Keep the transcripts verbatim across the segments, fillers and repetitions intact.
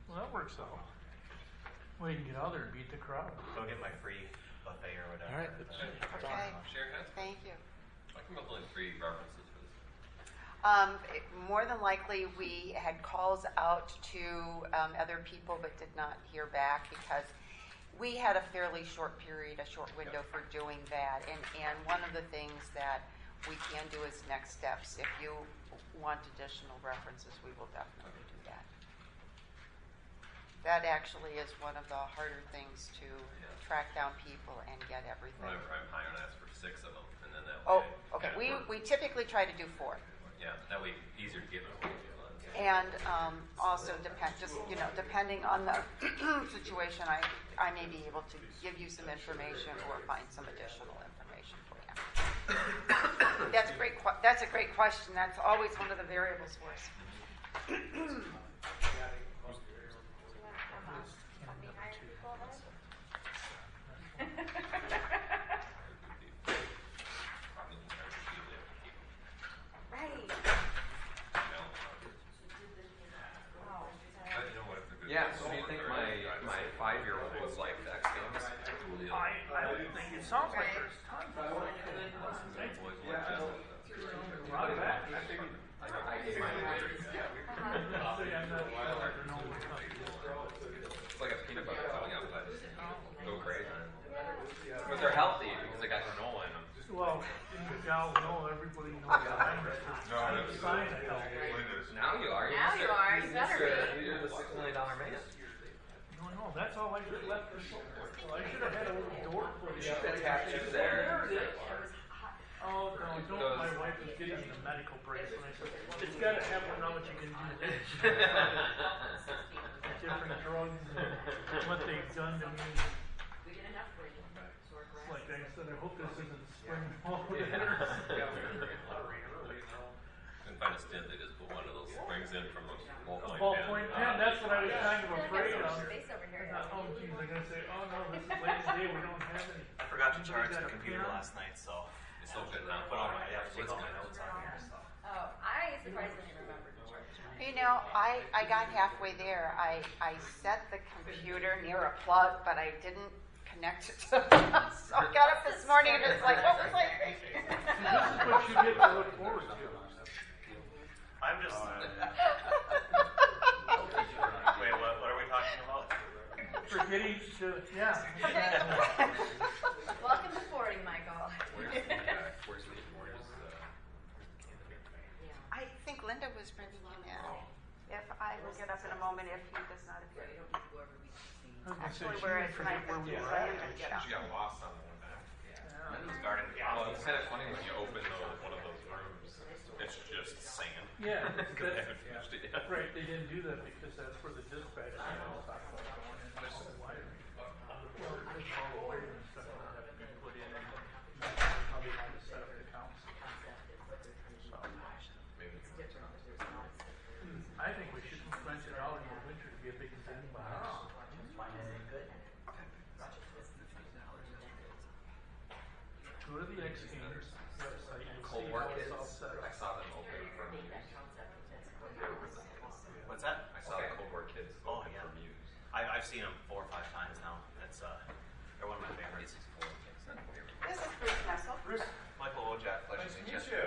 Well, that works out. Well, you can get out there and beat the crowd. Go get my free buffet or whatever. All right. Okay. Share has Thank you. I come up with like three references for this. Um, it- more than likely, we had calls out to um, other people but did not hear back because we had a fairly short period, a short window for doing that. And, and one of the things that we can do is next steps. If you want additional references, we will definitely do that. That actually is one of the harder things to Yeah. track down people and get everything. Whenever I'm hiring, I ask for six of them, and then that Oh, way. okay. kinda We, work. we typically try to do four. Yeah, that way easier to get them. And um, also depend, just, you know, depending on the situation, I, I may be able to give you some information or find some additional information for you. That's a great, que- that's a great question. That's always one of the variables for us. Yeah, so do you think my, my five-year-old was like X Games? I, I would think it sounds like there's tons of like, a lot of that. I figured. I gave mine a week. It's like a peanut butter coming out, but go crazy. But they're healthy because they got granola in them. Well, in the gal, no, everybody knows that. No, I'm no, sign it. Now you are. Now you are. You better be. You're the six million dollar man. No, no, that's all I should have left. Well, I should have had a little door for you. Keep the tattoos there. Oh, no, don't. My wife was getting me a medical bracelet. I said, it's got to have one now what you can do this. Different drugs and what they've done to me. It's like I said, I hope this isn't spring fall. Couldn't find a stint, they just put one of those springs in from a ballpoint Ballpoint pen, that's what I was kind of afraid of. Space over here. I thought, oh, geez, they're going to say, oh, no, this is Ladies' Day, we don't have any. I forgot to charge Got the a computer pen? last night, so It's so good now. put all my, yeah, take all my notes on here. So. Oh, I surprisingly remembered to charge mine. You know, I, I got halfway there. I, I set the computer near a plug, but I didn't connect it to So I got up this morning and it's like, what was I thinking? This is what you get to look forward to. I'm just. Wait, what, what are we talking about? Forgetting to, yeah. Welcome to forty, Michael. Where's the, uh, where's the, where's the, I think Linda was bringing him in. If I will get up in a moment if he does not appear. I was gonna say, Actually, she we're didn't at forget nine where we fifty, were so I at. have to get up. she got lost on the one back. Linda's guarding the Well, gate. it's kind of funny when you open the, one of those rooms, it's just sand. Yeah, Because they that's, haven't finished it yet. right, they didn't do that because that's where the dispatch was talking about going in, missing the wiring. Well, there's all the wiring and stuff that have to be put in, and how they want to set up the accounts. So, Maybe it's I think we should rent it out in the winter to be a big Zen box. Go to the X Games website, you'll Cold see War how Kids. it's all set I up. saw them open for Muse. What's that? I saw Okay. the Cold War Kids Oh, open yeah. for Muse. I, I've seen them four or five times now. It's uh, they're one of my favorites. This is Bruce Nessel. Michael Wojak, pleasure to meet you.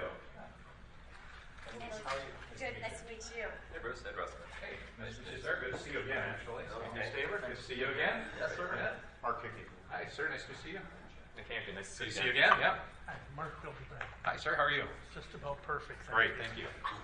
Good, nice to meet you. Hey Bruce, Ed Russell. Hey, Nice to see you, sir. Good to see you again, actually. Okay. Staver, nice to see you again. Yes, sir. Yeah. Mark Hickey. Hi, sir. Nice to see you. It can't be nice Good to to see see you you again. Yep. Hi, Mark Philbin. Hi, sir. How are you? Just about perfect. Great. Thank you.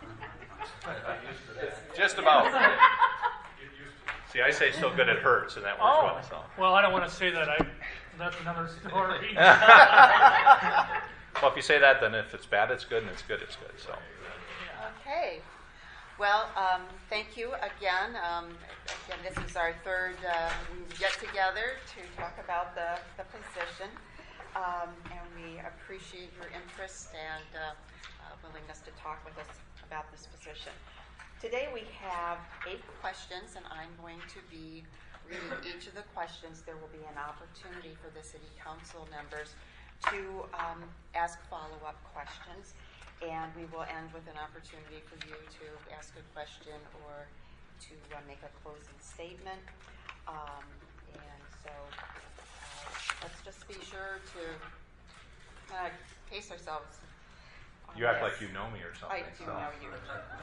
Just about. See, I say so good it hurts, and that works Oh, well. So. well, I don't want to say that. I that's another story. Well, if you say that, then if it's bad, it's good, and it's good, it's good. So. Okay. Well, um, thank you again. Um, again, this is our third uh, get together to talk about the, the position. Um, and we appreciate your interest and uh, uh, willingness to talk with us about this position. Today we have eight questions, and I'm going to be reading each of the questions. There will be an opportunity for the City Council members to um, ask follow-up questions, and we will end with an opportunity for you to ask a question or to uh, make a closing statement. Um, and so uh, let's just be sure to uh, pace ourselves. on You act this. like you know me or something. I do so. know you.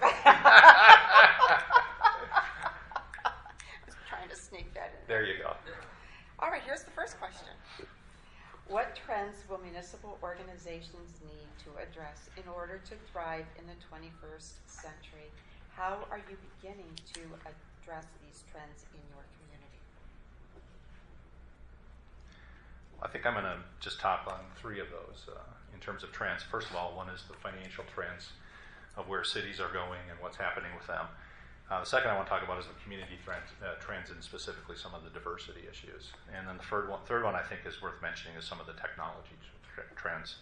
I was trying to sneak that in. There you go. All right, here's the first question. What trends will municipal organizations need to address in order to thrive in the twenty-first century? How are you beginning to address these trends in your community? I think I'm going to just top on three of those uh, in terms of trends. First of all, one is the financial trends of where cities are going and what's happening with them. Uh, the second I want to talk about is the community trends, uh, trends and specifically some of the diversity issues. And then the third one, third one I think is worth mentioning is some of the technology tr- trends.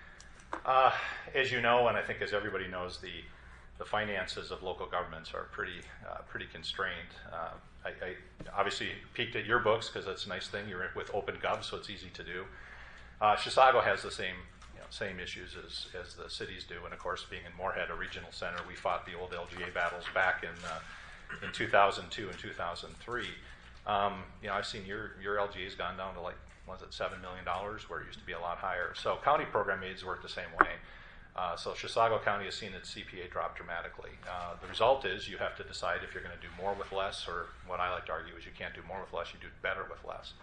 Uh, as you know, and I think as everybody knows, the the finances of local governments are pretty uh, pretty constrained. Uh, I, I obviously peeked at your books because that's a nice thing. You're with OpenGov, so it's easy to do. Uh, Chisago has the same you know, same issues as, as the cities do, and of course, being in Moorhead, a regional center, we fought the old L G A battles back in uh, in two thousand two and two thousand three. Um, you know, I've seen your your L G A's gone down to like was it seven million dollars, where it used to be a lot higher. So county program aids work the same way. Uh, so Chisago County has seen its C P A drop dramatically. Uh, the result is you have to decide if you're going to do more with less, or what I like to argue is you can't do more with less, you do better with less.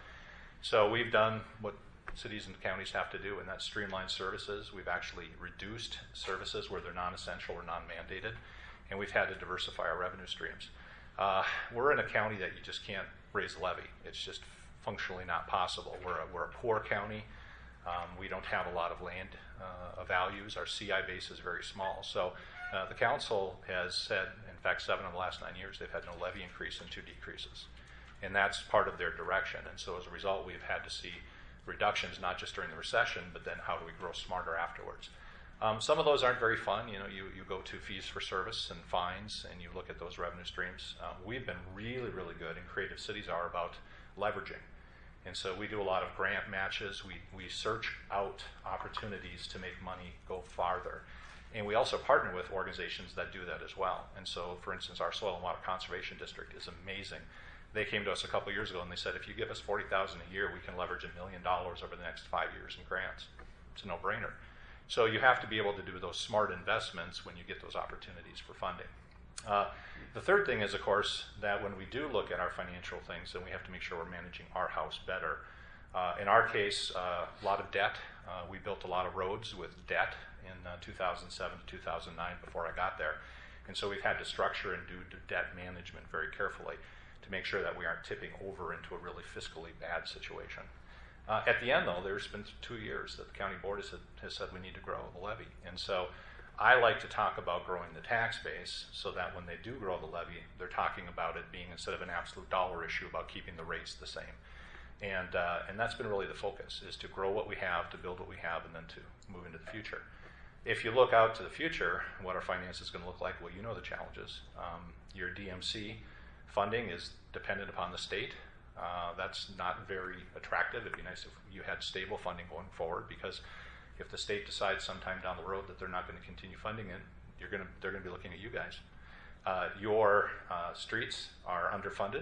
So we've done what cities and counties have to do, and that's streamline services. We've actually reduced services where they're non-essential or non-mandated, and we've had to diversify our revenue streams. Uh, we're in a county that you just can't raise a levy. It's just functionally not possible. We're a, we're a poor county. Um, we don't have a lot of land uh, values. Our C I base is very small. So uh, the council has said, in fact, seven of the last nine years, they've had no levy increase and two decreases. And that's part of their direction. And so as a result, we've had to see reductions, not just during the recession, but then how do we grow smarter afterwards. Um, some of those aren't very fun. You know, you, you go to fees for service and fines, and you look at those revenue streams. Uh, we've been really, really good, and creative cities are about leveraging. And so we do a lot of grant matches. We, we search out opportunities to make money go farther. And we also partner with organizations that do that as well. And so, for instance, our Soil and Water Conservation District is amazing. They came to us a couple years ago and they said, if you give us forty thousand dollars a year, we can leverage a million dollars over the next five years in grants. It's a no-brainer. So you have to be able to do those smart investments when you get those opportunities for funding. Uh, the third thing is, of course, that when we do look at our financial things, then we have to make sure we're managing our house better. Uh, in our case, uh, a lot of debt. Uh, we built a lot of roads with debt in uh, two thousand seven to two thousand nine before I got there. And so we've had to structure and do debt management very carefully to make sure that we aren't tipping over into a really fiscally bad situation. Uh, at the end, though, there's been two years that the county board has, has said we need to grow the levy. And so I like to talk about growing the tax base so that when they do grow the levy, they're talking about it being, instead of an absolute dollar issue, about keeping the rates the same. And uh, and that's been really the focus, is to grow what we have, to build what we have, and then to move into the future. If you look out to the future, what our finance is going to look like, well, you know the challenges. Um, your D M C funding is dependent upon the state. Uh, that's not very attractive. It'd be nice if you had stable funding going forward, because if the state decides sometime down the road that they're not going to continue funding it, you're going to, they're going to be looking at you guys. Uh, your uh, streets are underfunded,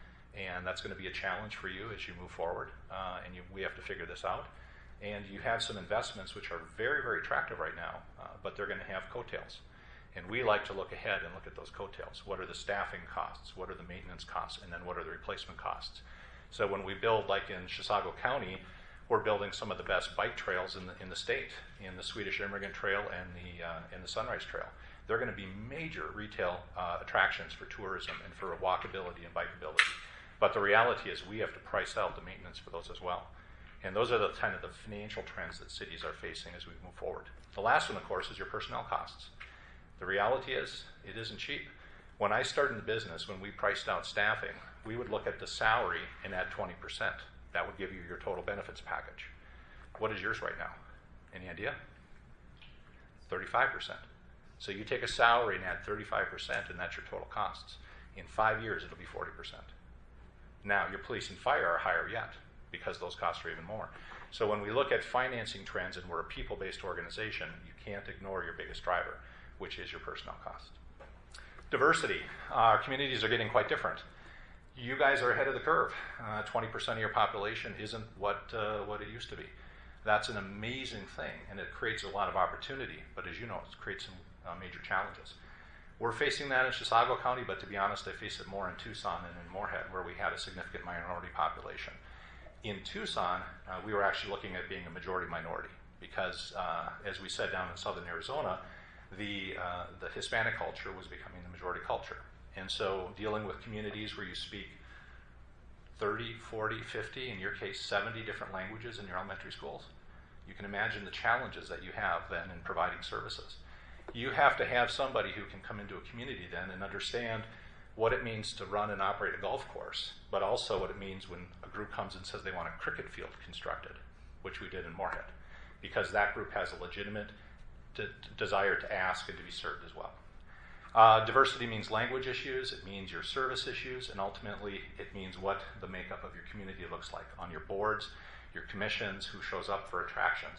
and that's going to be a challenge for you as you move forward, uh, and you, we have to figure this out. And you have some investments which are very, very attractive right now, uh, but they're going to have coattails. And we like to look ahead and look at those coattails. What are the staffing costs? What are the maintenance costs? And then what are the replacement costs? So when we build, like in Chisago County, we're building some of the best bike trails in the, in the state, in the Swedish Immigrant Trail and the, uh, and the Sunrise Trail. They're going to be major retail uh, attractions for tourism and for walkability and bikeability. But the reality is we have to price out the maintenance for those as well. And those are the kind of the financial trends that cities are facing as we move forward. The last one, of course, is your personnel costs. The reality is, it isn't cheap. When I started in the business, when we priced out staffing, we would look at the salary and add twenty percent. That would give you your total benefits package. What is yours right now? Any idea? thirty-five percent. So you take a salary and add thirty-five percent, and that's your total costs. In five years, it'll be forty percent. Now, your police and fire are higher yet, because those costs are even more. So when we look at financing trends, and we're a people-based organization, you can't ignore your biggest driver, which is your personnel cost. Diversity. Our communities are getting quite different. You guys are ahead of the curve. Uh, twenty percent of your population isn't what, uh, what it used to be. That's an amazing thing, and it creates a lot of opportunity, but as you know, it creates some uh, major challenges. We're facing that in Chisago County, but to be honest, I face it more in Tucson and in Moorhead, where we had a significant minority population. In Tucson, uh, we were actually looking at being a majority minority, because uh, as we said down in southern Arizona, the, uh, the Hispanic culture was becoming the majority culture. And so dealing with communities where you speak thirty, forty, fifty, in your case seventy different languages in your elementary schools, you can imagine the challenges that you have then in providing services. You have to have somebody who can come into a community then and understand what it means to run and operate a golf course, but also what it means when a group comes and says they want a cricket field constructed, which we did in Moorhead, because that group has a legitimate de- desire to ask and to be served as well. Uh, diversity means language issues, it means your service issues, and ultimately it means what the makeup of your community looks like on your boards, your commissions, who shows up for attractions.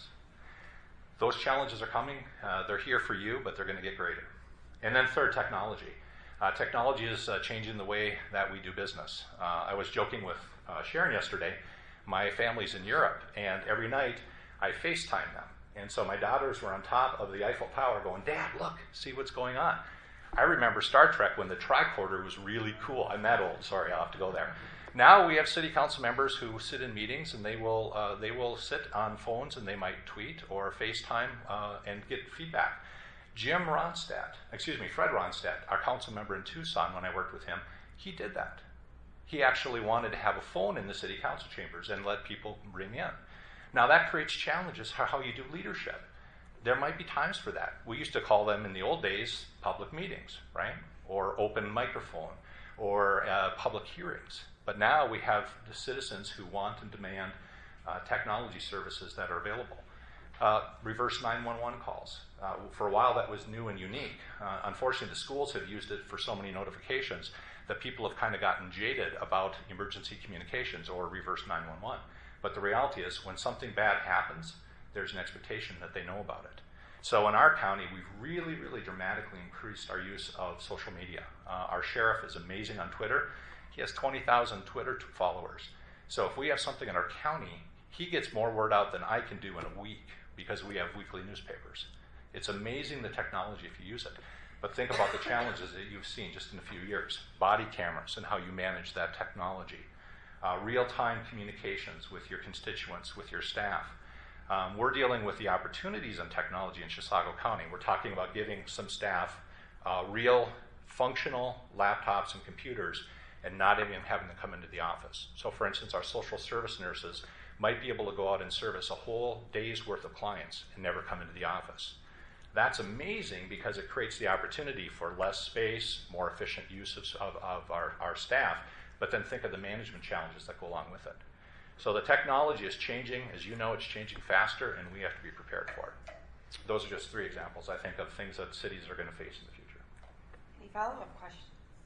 Those challenges are coming. Uh, they're here for you, but they're going to get greater. And then third, technology. Uh, technology is uh, changing the way that we do business. Uh, I was joking with uh, Sharon yesterday. My family's in Europe, and every night I FaceTime them. And so my daughters were on top of the Eiffel Tower going, "Dad, look, see what's going on." I remember Star Trek when the tricorder was really cool. I'm that old, sorry, I'll have to go there. Now we have city council members who sit in meetings, and they will uh, they will sit on phones, and they might tweet or FaceTime uh, and get feedback. Jim Ronstadt, excuse me, Fred Ronstadt, our council member in Tucson, when I worked with him, he did that. He actually wanted to have a phone in the city council chambers and let people ring in. Now that creates challenges for how you do leadership. There might be times for that. We used to call them in the old days public meetings, right? Or open microphone, or uh, public hearings. But now we have the citizens who want and demand uh, technology services that are available. Uh, reverse nine one one calls. Uh, for a while that was new and unique. Uh, unfortunately, the schools have used it for so many notifications that people have kind of gotten jaded about emergency communications or reverse nine one one. But the reality is, when something bad happens, there's an expectation that they know about it. So in our county, we've really, really dramatically increased our use of social media. Uh, our sheriff is amazing on Twitter. He has twenty thousand Twitter t- followers. So if we have something in our county, he gets more word out than I can do in a week because we have weekly newspapers. It's amazing the technology if you use it. But think about the challenges that you've seen just in a few years. Body cameras and how you manage that technology. Uh, real-time communications with your constituents, with your staff. Um, we're dealing with the opportunities in technology in Chisago County. We're talking about giving some staff uh, real functional laptops and computers and not even having to come into the office. So for instance, our social service nurses might be able to go out and service a whole day's worth of clients and never come into the office. That's amazing because it creates the opportunity for less space, more efficient use of, of, of our, our staff, but then think of the management challenges that go along with it. So the technology is changing. As you know, it's changing faster, and we have to be prepared for it. Those are just three examples, I think, of things that cities are going to face in the future. Any follow-up questions?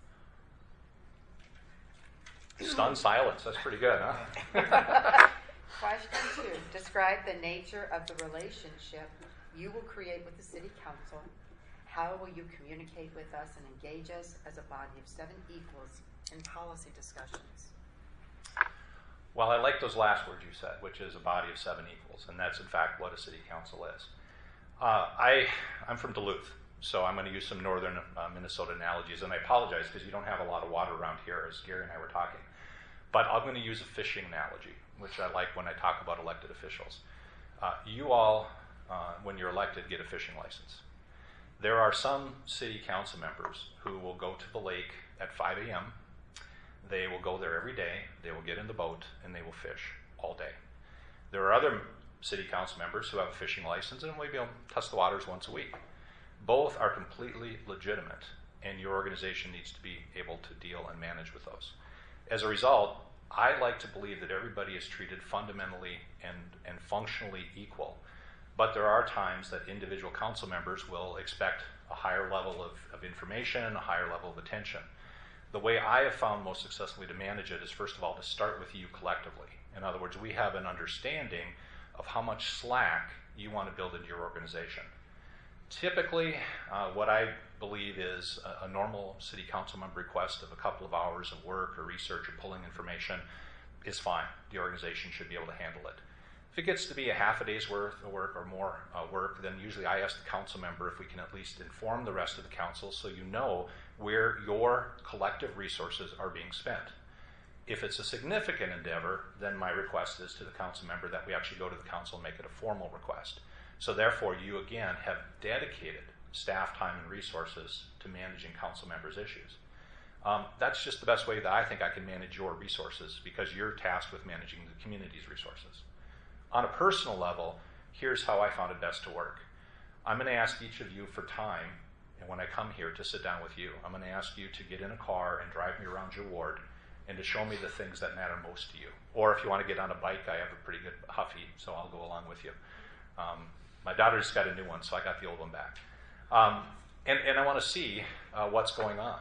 Stunned silence. That's pretty good, huh? Question two. Describe the nature of the relationship you will create with the city council. How will you communicate with us and engage us as a body of seven equals in policy discussions? Well, I like those last words you said, which is a body of seven equals, and that's in fact what a city council is. Uh, I, I'm from Duluth, so I'm going to use some northern uh, Minnesota analogies, and I apologize because you don't have a lot of water around here, as Gary and I were talking. But I'm going to use a fishing analogy, which I like when I talk about elected officials. Uh, you all, uh, when you're elected, get a fishing license. There are some city council members who will go to the lake at five a.m., they will go there every day, they will get in the boat, and they will fish all day. There are other city council members who have a fishing license and maybe will test the waters once a week. Both are completely legitimate, and your organization needs to be able to deal and manage with those. As a result, I like to believe that everybody is treated fundamentally and, and functionally equal. But there are times that individual council members will expect a higher level of, of information, a higher level of attention. The way I have found most successfully to manage it is, first of all, to start with you collectively. In other words, we have an understanding of how much slack you want to build into your organization. Typically, uh, what I believe is a, a normal city council member request of a couple of hours of work or research or pulling information is fine. The organization should be able to handle it. If it gets to be a half a day's worth of work or more uh, work, then usually I ask the council member if we can at least inform the rest of the council so you know where your collective resources are being spent. If it's a significant endeavor, then my request is to the council member that we actually go to the council and make it a formal request. So therefore, you again have dedicated staff time and resources to managing council members' issues. Um, that's just the best way that I think I can manage your resources, because you're tasked with managing the community's resources. On a personal level, here's how I found it best to work. I'm going to ask each of you for time, and when I come here to sit down with you, I'm going to ask you to get in a car and drive me around your ward and to show me the things that matter most to you. Or if you want to get on a bike, I have a pretty good Huffy, so I'll go along with you. Um, my daughter's got a new one, so I got the old one back. Um, and, and I want to see uh, what's going on.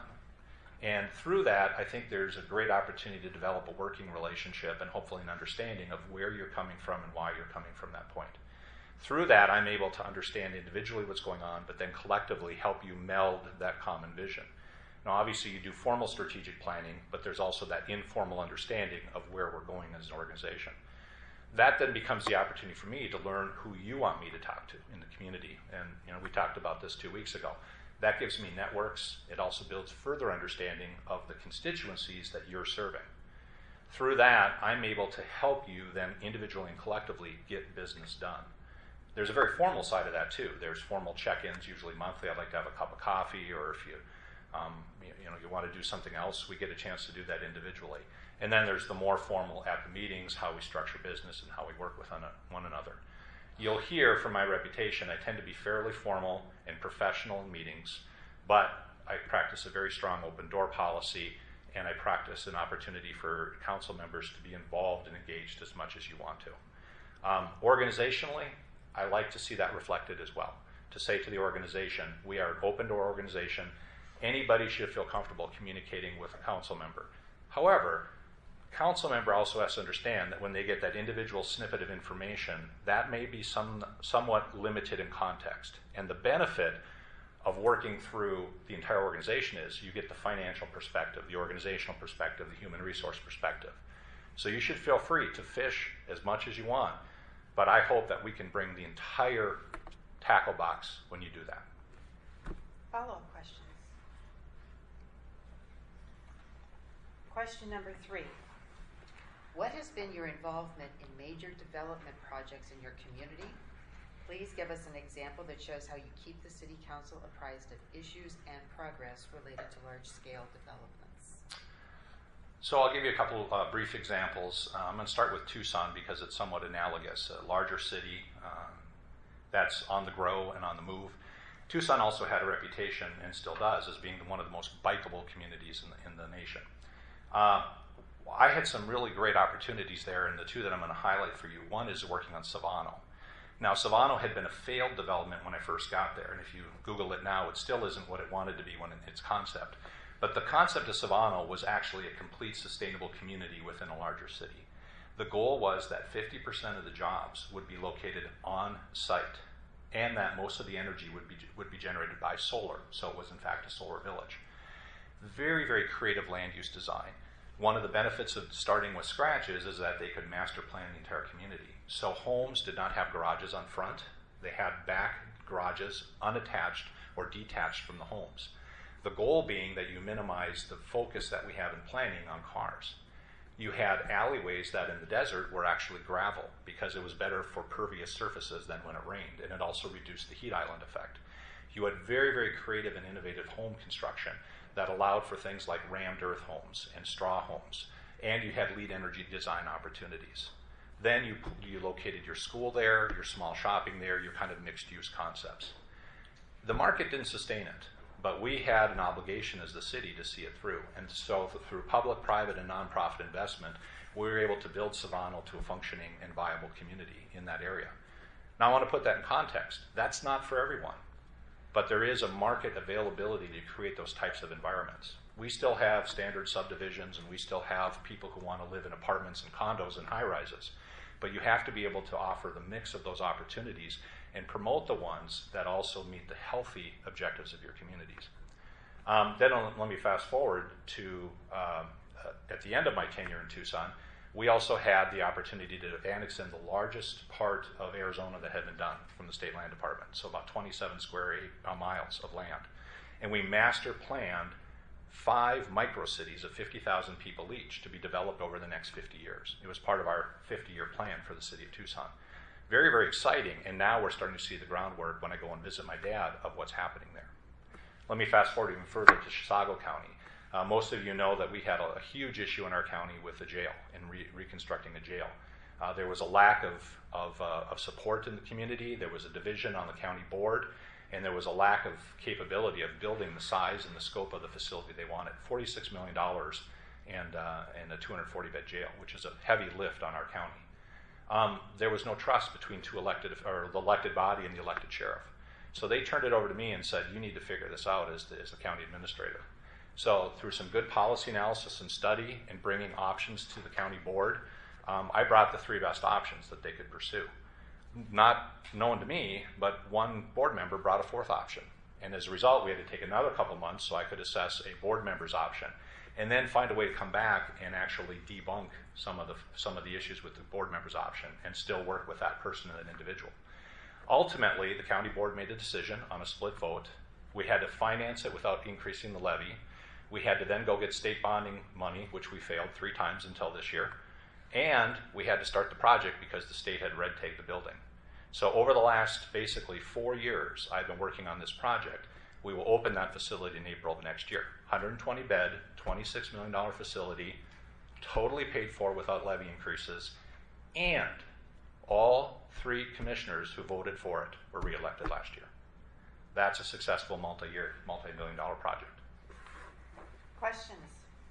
And through that, I think there's a great opportunity to develop a working relationship and hopefully an understanding of where you're coming from and why you're coming from that point. Through that, I'm able to understand individually what's going on, but then collectively help you meld that common vision. Now, obviously, you do formal strategic planning, but there's also that informal understanding of where we're going as an organization. That then becomes the opportunity for me to learn who you want me to talk to in the community. And you know, we talked about this two weeks ago. That gives me networks. It also builds further understanding of the constituencies that you're serving. Through that, I'm able to help you then individually and collectively get business done. There's a very formal side of that too. There's formal check-ins, usually monthly. I'd like to have a cup of coffee, or if you, um, you, you know, you want to do something else, we get a chance to do that individually. And then there's the more formal at the meetings, how we structure business and how we work with one another. You'll hear from my reputation, I tend to be fairly formal and professional in meetings, but I practice a very strong open door policy, and I practice an opportunity for council members to be involved and engaged as much as you want to. Um, organizationally, I like to see that reflected as well. To say to the organization, we are an open door organization. Anybody should feel comfortable communicating with a council member. However, council member also has to understand that when they get that individual snippet of information, that may be some, somewhat limited in context. And the benefit of working through the entire organization is you get the financial perspective, the organizational perspective, the human resource perspective. So you should feel free to fish as much as you want, but I hope that we can bring the entire tackle box when you do that. Follow-up questions? Question number three. What has been your involvement in major development projects in your community? Please give us an example that shows how you keep the City Council apprised of issues and progress related to large-scale developments. So I'll give you a couple uh, brief examples. Uh, I'm going to start with Tucson because it's somewhat analogous. A larger city um, that's on the grow and on the move. Tucson also had a reputation, and still does, as being one of the most bikeable communities in the, in the nation. Uh, I had some really great opportunities there, and the two that I'm going to highlight for you. One is working on Savano. Now, Savano had been a failed development when I first got there, and if you Google it now, it still isn't what it wanted to be when it, its concept. But the concept of Savano was actually a complete sustainable community within a larger city. The goal was that fifty percent of the jobs would be located on site, and that most of the energy would be, would be generated by solar, so it was in fact a solar village. Very, very creative land use design. One of the benefits of starting with scratch is, is that they could master plan the entire community. So homes did not have garages on front. They had back garages unattached or detached from the homes. The goal being that you minimize the focus that we have in planning on cars. You had alleyways that in the desert were actually gravel because it was better for pervious surfaces than when it rained, and it also reduced the heat island effect. You had very, very creative and innovative home construction that allowed for things like rammed earth homes and straw homes, and you had lead energy design opportunities. Then you, you located your school there, your small shopping there, your kind of mixed-use concepts. The market didn't sustain it, but we had an obligation as the city to see it through. And so through public, private, and nonprofit investment, we were able to build Savano to a functioning and viable community in that area. Now I want to put that in context. That's not for everyone. But there is a market availability to create those types of environments. We still have standard subdivisions, and we still have people who want to live in apartments and condos and high-rises. But you have to be able to offer the mix of those opportunities and promote the ones that also meet the healthy objectives of your communities. Um, then I'll- let me fast forward to um, uh, at the end of my tenure in Tucson, we also had the opportunity to annex in the largest part of Arizona that had been done from the State Land Department, so about twenty-seven square uh, miles of land. And we master planned five micro-cities of fifty thousand people each to be developed over the next fifty years. It was part of our fifty-year plan for the city of Tucson. Very, very exciting, and now we're starting to see the groundwork when I go and visit my dad of what's happening there. Let me fast forward even further to Chisago County. Uh, most of you know that we had a, a huge issue in our county with the jail and re- reconstructing a jail. Uh, there was a lack of, of, uh, of support in the community. There was a division on the county board, and there was a lack of capability of building the size and the scope of the facility they wanted. forty-six million dollars and, uh, and a two hundred forty bed jail, which is a heavy lift on our county. Um, there was no trust between two elected, or the elected body and the elected sheriff. So they turned it over to me and said, you need to figure this out as the, as the county administrator. So through some good policy analysis and study and bringing options to the county board, um, I brought the three best options that they could pursue. Not known to me, but one board member brought a fourth option. And as a result, we had to take another couple months so I could assess a board member's option and then find a way to come back and actually debunk some of the some of the issues with the board member's option and still work with that person and that individual. Ultimately, the county board made a decision on a split vote. We had to finance it without increasing the levy. We had to then go get state bonding money, which we failed three times until this year. And we had to start the project because the state had red tagged the building. So over the last basically four years, I've been working on this project. We will open that facility in April of next year. one hundred twenty bed, twenty-six million dollars facility, totally paid for without levy increases, and all three commissioners who voted for it were reelected last year. That's a successful multi-year, multi-million dollar project. Questions?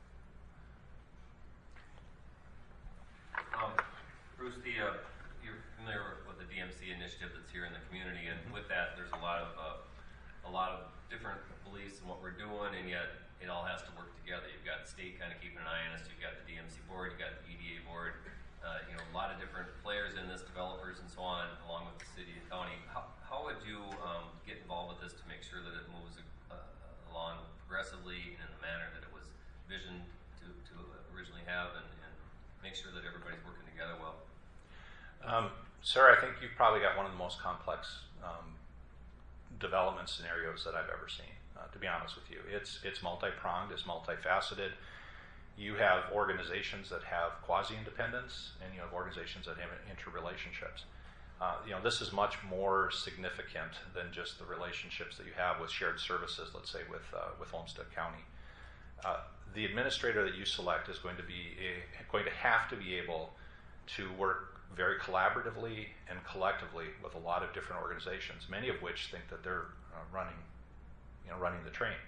Um, Bruce, the, uh, you're familiar with the D M C initiative that's here in the community, and with that, there's a lot of uh, a lot of different beliefs in what we're doing, and yet it all has to work together. You've got the state kind of keeping an eye on us. You've got the D M C board. You've got the E D A board. Uh, you know, a lot of different players in this, developers and so on, along with the city and county. How, how would you um, get involved with this to make sure that it moves uh, along progressively and in the manner that it was visioned to, to originally have, and, and make sure that everybody's working together well? Um, sir, I think you've probably got one of the most complex um, development scenarios that I've ever seen, uh, to be honest with you. It's, it's multi-pronged, it's multifaceted. You have organizations that have quasi-independence, and you have organizations that have interrelationships. Uh, you know, this is much more significant than just the relationships that you have with shared services, let's say with, uh, with Olmsted County. Uh, the administrator that you select is going to be a, going to have to be able to work very collaboratively and collectively with a lot of different organizations, many of which think that they're uh, running, you know, running the train.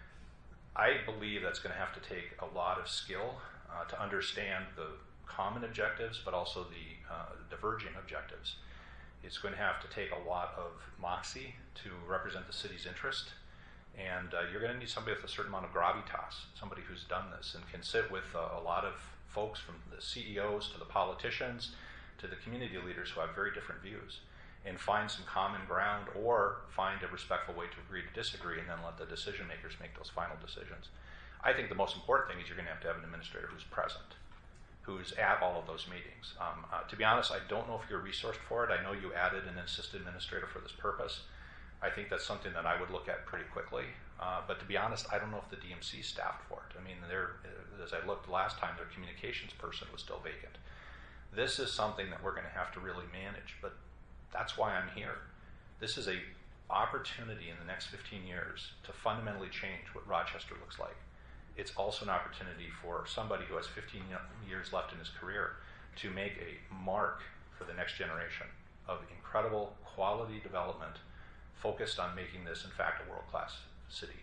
I believe that's going to have to take a lot of skill uh, to understand the common objectives, but also the uh, diverging objectives. It's going to have to take a lot of moxie to represent the city's interest. And uh, you're going to need somebody with a certain amount of gravitas, somebody who's done this and can sit with uh, a lot of folks, from the C E Os to the politicians to the community leaders who have very different views, and find some common ground or find a respectful way to agree to disagree, and then let the decision makers make those final decisions. I think the most important thing is you're going to have to have an administrator who's present, who's at all of those meetings. Um, uh, to be honest, I don't know if you're resourced for it. I know you added an assistant administrator for this purpose. I think that's something that I would look at pretty quickly. Uh, but to be honest, I don't know if the D M C is staffed for it. I mean, they're, as I looked last time, their communications person was still vacant. This is something that we're going to have to really manage, but that's why I'm here. This is a opportunity in the next fifteen years to fundamentally change what Rochester looks like. It's also an opportunity for somebody who has fifteen years left in his career to make a mark for the next generation of incredible quality development focused on making this, in fact, a world-class city.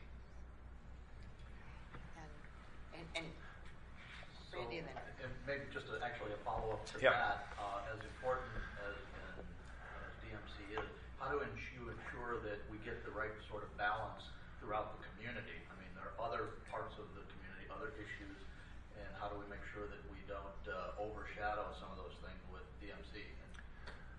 And, and, and Randy, then. And maybe just a, actually a follow-up to Yeah. that, uh, as important as, and, as D M C is, how do ins- you ensure that we get the right sort of balance throughout the community? I mean, there are other parts of the community, other issues, and how do we make sure that we don't uh, overshadow some of those things with D M C?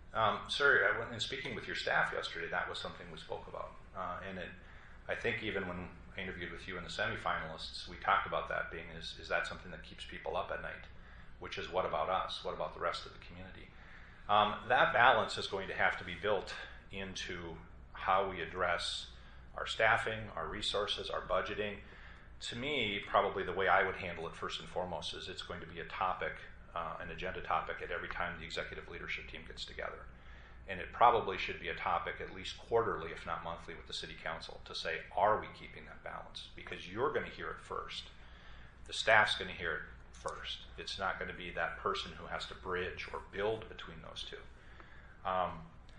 Um, sir, I went in speaking with your staff yesterday, that was something we spoke about. Uh, and it, I think even when I interviewed with you and the semifinalists, we talked about that being, is, is that something that keeps people up at night? Which is, what about us? What about the rest of the community? Um, that balance is going to have to be built into how we address our staffing, our resources, our budgeting. To me, probably the way I would handle it first and foremost is it's going to be a topic, uh, an agenda topic at every time the executive leadership team gets together. And it probably should be a topic at least quarterly, if not monthly, with the city council to say, are we keeping that balance? Because you're going to hear it first. The staff's going to hear it first. It's not going to be that person who has to bridge or build between those two. Um,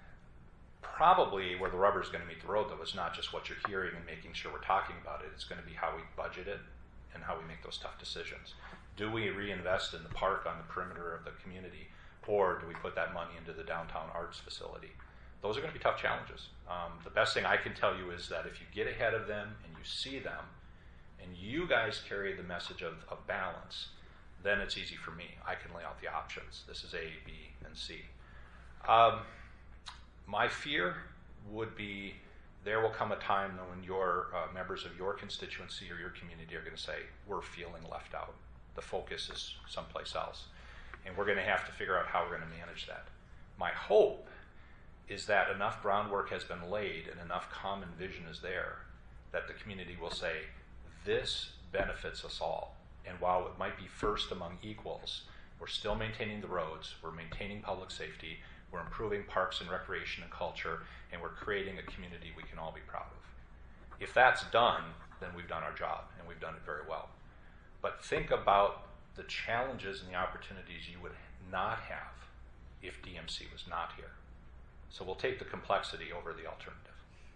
probably where the rubber is going to meet the road, though, is not just what you're hearing and making sure we're talking about it. It's going to be how we budget it and how we make those tough decisions. Do we reinvest in the park on the perimeter of the community, or do we put that money into the downtown arts facility? Those are going to be tough challenges. Um, the best thing I can tell you is that if you get ahead of them and you see them, and you guys carry the message of, of balance, then it's easy for me. I can lay out the options. This is A, B, and C. Um, my fear would be there will come a time when your uh, members of your constituency or your community are going to say, we're feeling left out. The focus is someplace else. And we're going to have to figure out how we're going to manage that. My hope is that enough groundwork has been laid and enough common vision is there that the community will say, this benefits us all. And while it might be first among equals, we're still maintaining the roads, we're maintaining public safety, we're improving parks and recreation and culture, and we're creating a community we can all be proud of. If that's done, then we've done our job, and we've done it very well. But think about the challenges and the opportunities you would not have if D M C was not here. So we'll take the complexity over the alternative.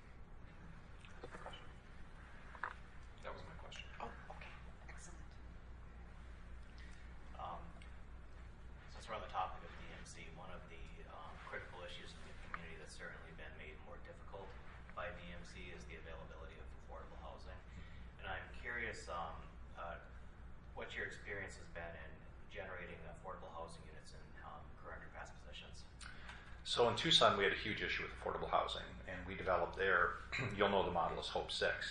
That was my question. Oh, okay. Excellent. Um, since we're on the topic of D M C, one of the um, critical issues in the community that's certainly been made more difficult by D M C is the availability of affordable housing. And I'm curious um, uh, what your experience has been in generating affordable housing units in um, current or past positions. So in Tucson, we had a huge issue with affordable housing, and we developed there, you'll know the model is Hope six.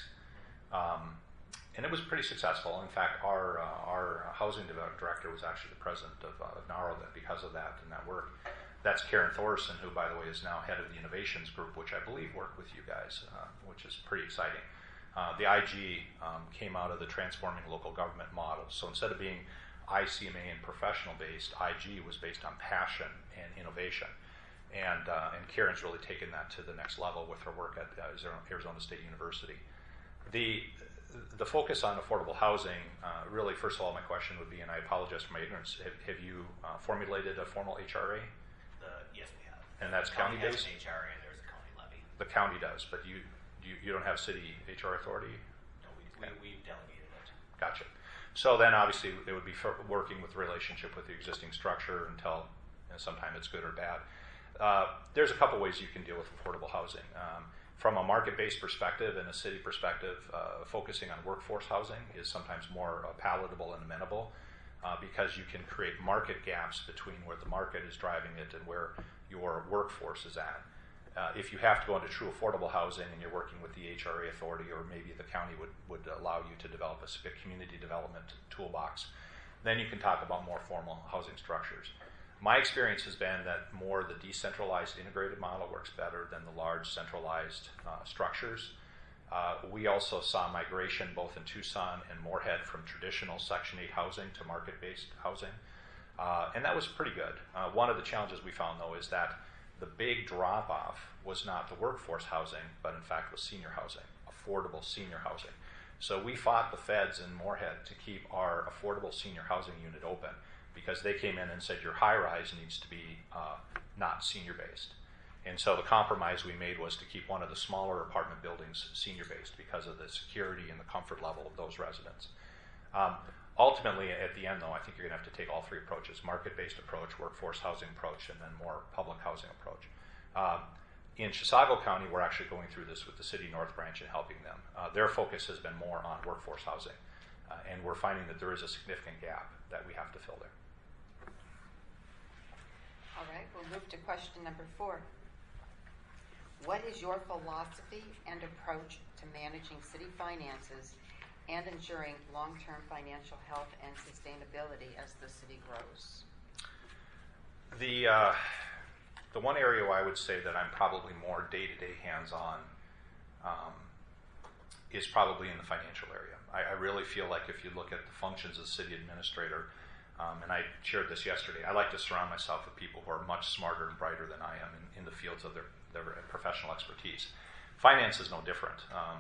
Um, and it was pretty successful. In fact, our uh, our housing director was actually the president of uh, NARO that because of that and that work. That's Karen Thorson, who, by the way, is now head of the innovations group, which I believe worked with you guys, uh, which is pretty exciting. Uh, the I G um, came out of the transforming local government model. So instead of being I C M A and professional based, I G was based on passion and innovation. And, uh, and Karen's really taken that to the next level with her work at uh, Arizona State University. The, the focus on affordable housing, uh, really, first of all, my question would be, and I apologize for my ignorance, have, have you uh, formulated a formal H R A? The, yes, we have. And that's The county county-based? has an H R A and there's a county levy. The county does, but you, you, you don't have city H R authority? No, we, we, we've delegated it. Gotcha. So then obviously it would be for working with the relationship with the existing structure until you know, sometime it's good or bad. Uh, there's a couple ways you can deal with affordable housing. Um, from a market-based perspective and a city perspective, uh, focusing on workforce housing is sometimes more uh, palatable and amenable uh, because you can create market gaps between where the market is driving it and where your workforce is at. Uh, if you have to go into true affordable housing and you're working with the H R A authority, or maybe the county would, would allow you to develop a community development toolbox, then you can talk about more formal housing structures. My experience has been that more the decentralized integrated model works better than the large centralized uh, structures. Uh, we also saw migration both in Tucson and Moorhead from traditional Section eight housing to market-based housing, uh, and that was pretty good. Uh, one of the challenges we found, though, is that the big drop-off was not the workforce housing, but in fact was senior housing, affordable senior housing. So we fought the feds in Moorhead to keep our affordable senior housing unit open, because they came in and said your high-rise needs to be uh, not senior-based. And so the compromise we made was to keep one of the smaller apartment buildings senior-based because of the security and the comfort level of those residents. Um, ultimately, at the end, though, I think you're going to have to take all three approaches: market-based approach, workforce housing approach, and then more public housing approach. Um, in Chisago County, we're actually going through this with the City North Branch and helping them. Uh, their focus has been more on workforce housing, uh, and we're finding that there is a significant gap that we have to fill there. All right, we'll move to question number four. What is your philosophy and approach to managing city finances and ensuring long-term financial health and sustainability as the city grows? The uh, the one area where I would say that I'm probably more day-to-day hands-on um, is probably in the financial area. I, I really feel like if you look at the functions of the city administrator, um, and I shared this yesterday, I like to surround myself with people who are much smarter and brighter than I am in, in the fields of their, their professional expertise. Finance is no different. Um,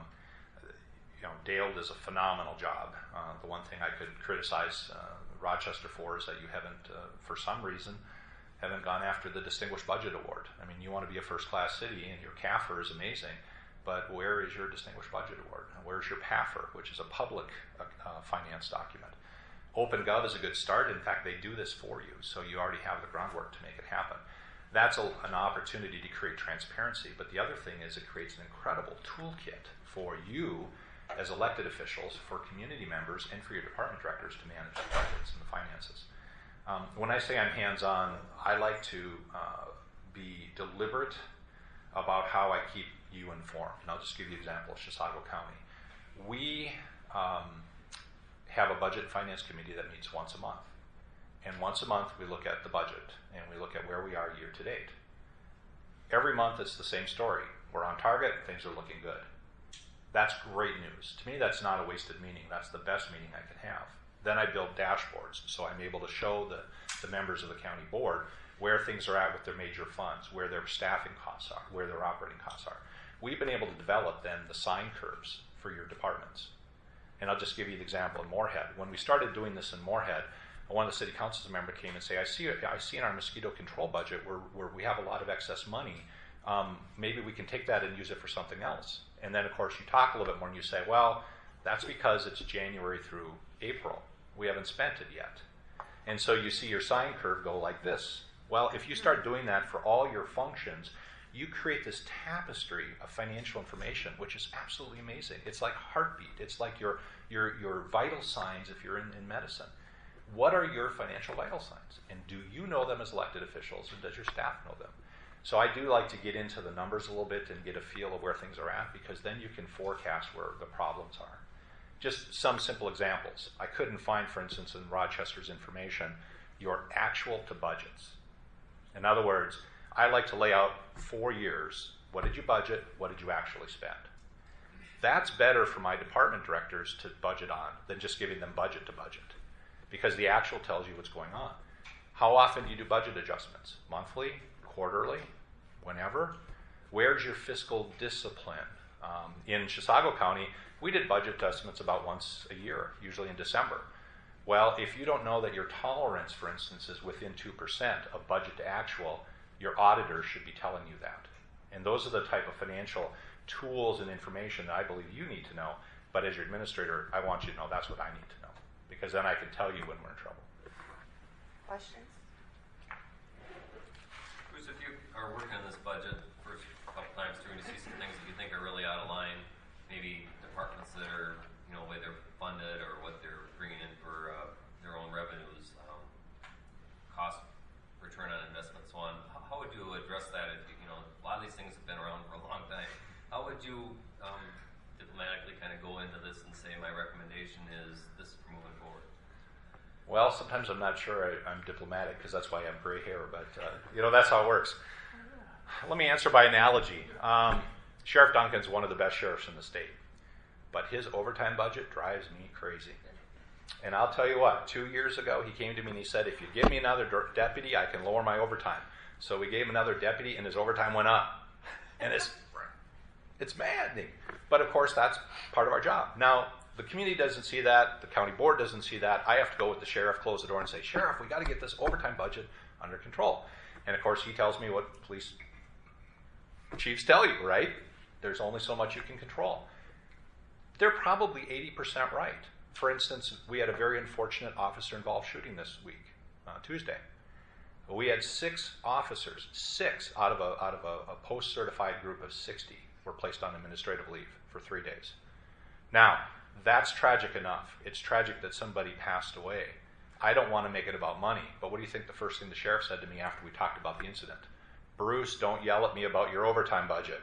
you know, Dale does a phenomenal job. Uh, the one thing I could criticize uh, Rochester for is that you haven't, uh, for some reason, haven't gone after the Distinguished Budget Award. I mean, you want to be a first-class city, and your C A F R is amazing, but where is your Distinguished Budget Award? Where's your P A F R, which is a public uh, finance document? OpenGov is a good start. In fact, they do this for you, so you already have the groundwork to make it happen. That's a, an opportunity to create transparency, but the other thing is it creates an incredible toolkit for you as elected officials, for community members, and for your department directors to manage the budgets and the finances. Um, when I say I'm hands-on, I like to uh, be deliberate about how I keep you informed. And I'll just give you an example of Chisago County. We um, have a budget and finance committee that meets once a month. And once a month we look at the budget and we look at where we are year to date. Every month it's the same story. We're on target, things are looking good. That's great news. To me, that's not a wasted meeting. That's the best meeting I can have. Then I build dashboards, so I'm able to show the, the members of the county board where things are at with their major funds, where their staffing costs are, where their operating costs are. We've been able to develop then the sine curves for your departments. And I'll just give you the example in Moorhead. When we started doing this in Moorhead, one of the city council members came and say, I see I see in our mosquito control budget where, where we have a lot of excess money. Um, maybe we can take that and use it for something else. And then, of course, you talk a little bit more and you say, well, that's because it's January through April. We haven't spent it yet. And so you see your sine curve go like this. Well, if you start doing that for all your functions, you create this tapestry of financial information, which is absolutely amazing. It's like heartbeat. It's like your your your vital signs if you're in, in medicine. What are your financial vital signs? And do you know them as elected officials, or does your staff know them? So I do like to get into the numbers a little bit and get a feel of where things are at, because then you can forecast where the problems are. Just some simple examples. I couldn't find, for instance, in Rochester's information, your actual to budgets. In other words, I like to lay out four years. What did you budget? What did you actually spend? That's better for my department directors to budget on than just giving them budget to budget, because the actual tells you what's going on. How often do you do budget adjustments? Monthly? Quarterly? Whenever? Where's your fiscal discipline? Um, in Chisago County, we did budget adjustments about once a year, usually in December. Well, if you don't know that your tolerance, for instance, is within two percent of budget to actual, your auditor should be telling you that. And those are the type of financial tools and information that I believe you need to know. But as your administrator, I want you to know that's what I need to know, because then I can tell you when we're in trouble. Questions? Bruce, if you are working on this budget first couple times through and you see some things that you think are really out of line, maybe departments that are, you know, the way they're funded or what they're bringing in for uh, their own revenues, um, cost, return on investment, so on. How, how would you address that? If you, you know, a lot of these things have been around for a long time. How would you um, diplomatically kind of go into this and say, my recommendation is this for moving forward? Well, sometimes I'm not sure I, I'm diplomatic, because that's why I have gray hair, but uh, you know, that's how it works. Let me answer by analogy. Um, Sheriff Duncan's one of the best sheriffs in the state, but his overtime budget drives me crazy. And I'll tell you what, two years ago he came to me and he said, if you give me another deputy, I can lower my overtime. So we gave him another deputy and his overtime went up. And it's it's maddening. But of course that's part of our job. Now, the community doesn't see that, the county board doesn't see that. I have to go with the sheriff, close the door and say, Sheriff, we got to get this overtime budget under control. And of course he tells me what police chiefs tell you, right? There's only so much you can control. They're probably eighty percent right. For instance, we had a very unfortunate officer-involved shooting this week, uh, Tuesday. We had six officers, six out of a out of a, a post-certified group of sixty were placed on administrative leave for three days. Now, that's tragic enough. It's tragic that somebody passed away. I don't want to make it about money. But what do you think the first thing the sheriff said to me after we talked about the incident? Bruce, don't yell at me about your overtime budget,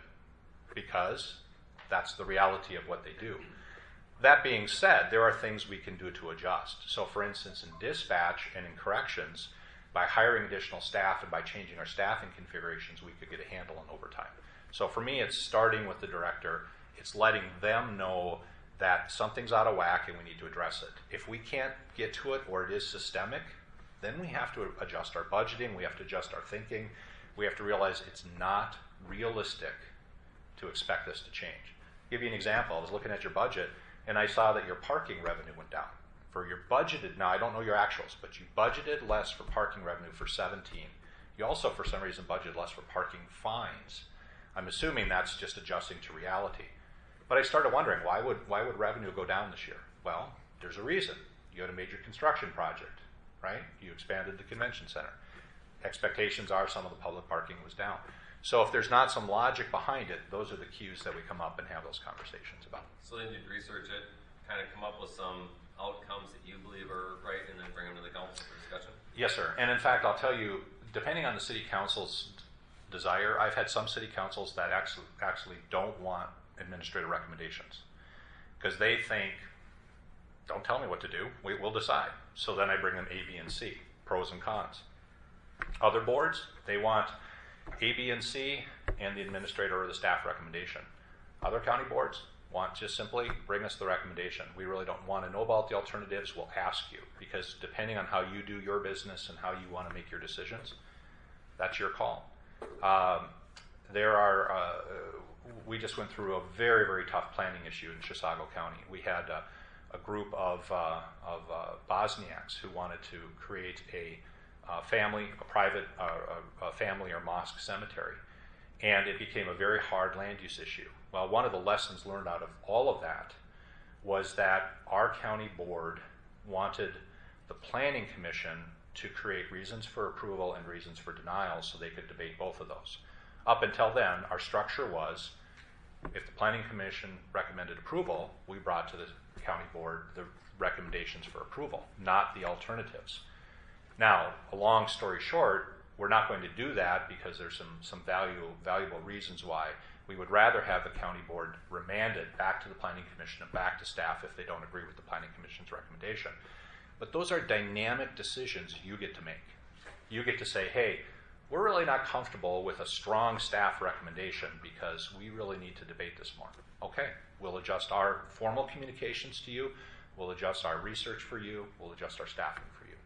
because that's the reality of what they do. That being said, there are things we can do to adjust. So for instance, in dispatch and in corrections, by hiring additional staff and by changing our staffing configurations, we could get a handle on overtime. So for me, it's starting with the director. It's letting them know that something's out of whack and we need to address it. If we can't get to it or it is systemic, then we have to adjust our budgeting, we have to adjust our thinking, we have to realize it's not realistic to expect this to change. I'll give you an example. I was looking at your budget and I saw that your parking revenue went down. For your budgeted, now I don't know your actuals, but you budgeted less for parking revenue for seventeen. You also, for some reason, budgeted less for parking fines. I'm assuming that's just adjusting to reality. But I started wondering, why would why would revenue go down this year? Well, there's a reason. You had a major construction project, right? You expanded the convention center. Expectations are some of the public parking was down. So if there's not some logic behind it, those are the cues that we come up and have those conversations about. So then you'd research it, kind of come up with some outcomes that you believe are right, and then bring them to the council for discussion? Yes, sir. And in fact, I'll tell you, depending on the city council's desire, I've had some city councils that actually actually don't want administrative recommendations because they think, don't tell me what to do, we, we'll decide. So then I bring them A, B, and C, pros and cons. Other boards, they want A, B, and C and the administrator or the staff recommendation. Other county boards want just simply bring us the recommendation. We really don't want to know about the alternatives, we'll ask you, because depending on how you do your business and how you want to make your decisions, that's your call. Um, there are, uh, we just went through a very, very tough planning issue in Chisago County. We had a, a group of, uh, of uh, Bosniaks who wanted to create a uh, family, a private uh, a, a family or mosque cemetery. And it became a very hard land use issue. Well, one of the lessons learned out of all of that was that our county board wanted the planning commission to create reasons for approval and reasons for denial so they could debate both of those. Up until then, our structure was, if the planning commission recommended approval, we brought to the county board the recommendations for approval, not the alternatives. Now, a long story short, we're not going to do that because there's some, some value, valuable reasons why. We would rather have the county board remanded back to the planning commission and back to staff if they don't agree with the planning commission's recommendation. But those are dynamic decisions you get to make. You get to say, hey, we're really not comfortable with a strong staff recommendation because we really need to debate this more. Okay, we'll adjust our formal communications to you, we'll adjust our research for you, we'll adjust our staffing for you.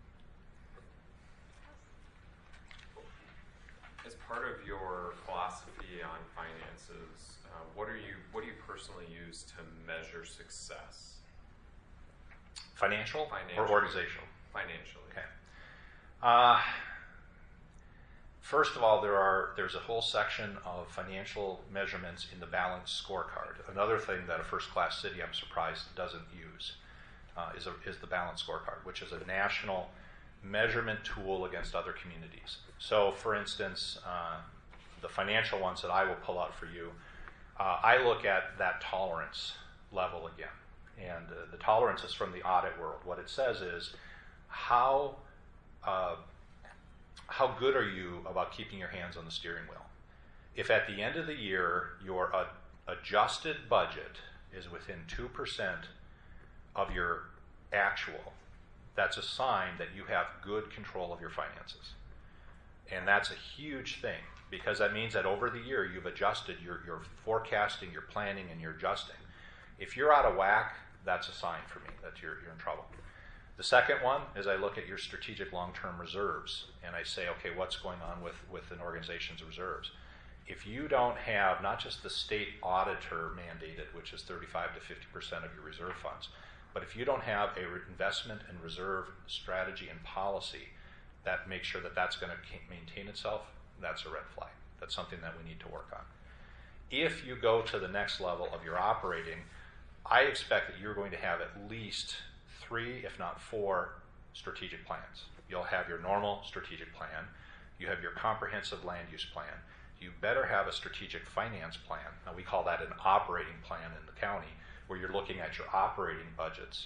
As part of your philosophy on finances, uh, what are you what do you personally use to measure success? Financial, Financial. or organizational? Financially. Okay. Uh, first of all, there are there's a whole section of financial measurements in the balanced scorecard. Another thing that a first-class city, I'm surprised, doesn't use uh, is, a, is the balanced scorecard, which is a national measurement tool against other communities. So, for instance, uh, the financial ones that I will pull out for you, uh, I look at that tolerance level again. And uh, the tolerance is from the audit world. What it says is, how uh, how good are you about keeping your hands on the steering wheel? If at the end of the year your uh, adjusted budget is within two percent of your actual, that's a sign that you have good control of your finances. And that's a huge thing, because that means that over the year you've adjusted, your your forecasting, your planning, and your adjusting. If you're out of whack, that's a sign for me that you're, you're in trouble. The second one is I look at your strategic long-term reserves, and I say, okay, what's going on with, with an organization's reserves? If you don't have not just the state auditor mandated, which is thirty-five to fifty percent of your reserve funds, but if you don't have a re- investment and reserve strategy and policy that makes sure that that's going to maintain itself, that's a red flag. That's something that we need to work on. If you go to the next level of your operating, I expect that you're going to have at least three, if not four, strategic plans. You'll have your normal strategic plan. You have your comprehensive land use plan. You better have a strategic finance plan. Now, we call that an operating plan in the county, where you're looking at your operating budgets.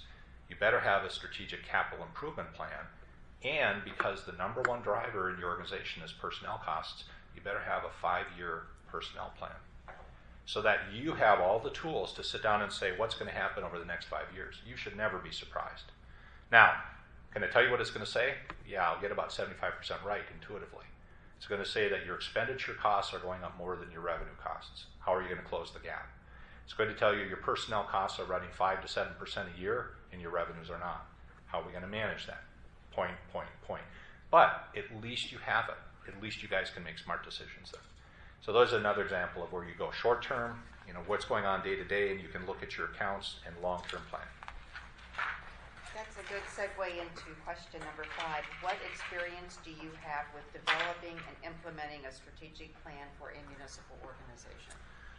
you better have a strategic capital improvement plan. And because the number one driver in your organization is personnel costs, you better have a five-year personnel plan so that you have all the tools to sit down and say what's going to happen over the next five years. You should never be surprised. Now, can I tell you what it's going to say? Yeah, I'll get about seventy-five percent right intuitively. It's going to say that your expenditure costs are going up more than your revenue costs. How are you going to close the gap? It's going to tell you your personnel costs are running five to seven percent a year and your revenues are not. How are we going to manage that? Point, point, point. But at least you have it. At least you guys can make smart decisions there. So there's another example of where you go short term, you know, what's going on day to day, and you can look at your accounts and long-term plan. That's a good segue into question number five. What experience do you have with developing and implementing a strategic plan for a municipal organization?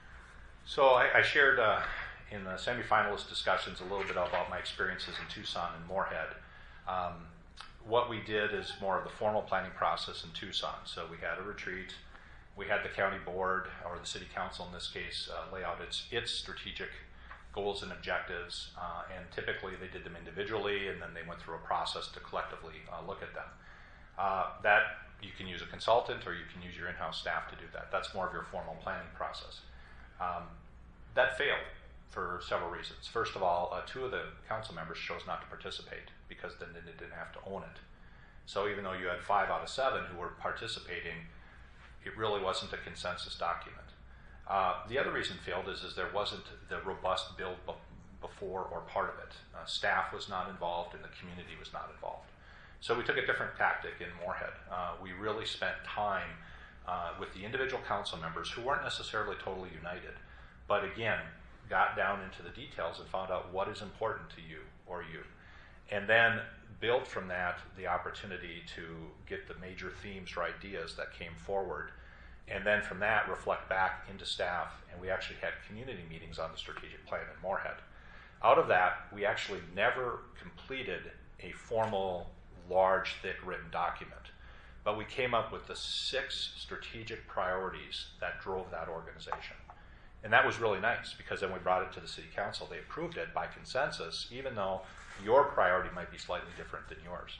So I, I shared uh, in the semifinalist discussions a little bit about my experiences in Tucson and Moorhead. Um, what we did is more of the formal planning process in Tucson. So we had a retreat. We had the county board, or the city council in this case, uh, lay out its, its strategic goals and objectives, uh, and typically they did them individually, and then they went through a process to collectively uh, look at them. Uh, that you can use a consultant, or you can use your in-house staff to do that. That's more of your formal planning process. Um, that failed for several reasons. First of all, uh, two of the council members chose not to participate because then they didn't have to own it. So even though you had five out of seven who were participating, it really wasn't a consensus document. Uh, the other reason it failed is, is there wasn't the robust build b- before or part of it. Uh, staff was not involved and the community was not involved. So we took a different tactic in Moorhead. Uh, we really spent time uh, with the individual council members who weren't necessarily totally united, but again, got down into the details and found out what is important to you or you. And then build from that the opportunity to get the major themes or ideas that came forward. And then from that, reflect back into staff, and we actually had community meetings on the strategic plan in Moorhead. Out of that, we actually never completed a formal, large, thick written document, but we came up with the six strategic priorities that drove that organization. And that was really nice, because then we brought it to the city council. They approved it by consensus, even though your priority might be slightly different than yours.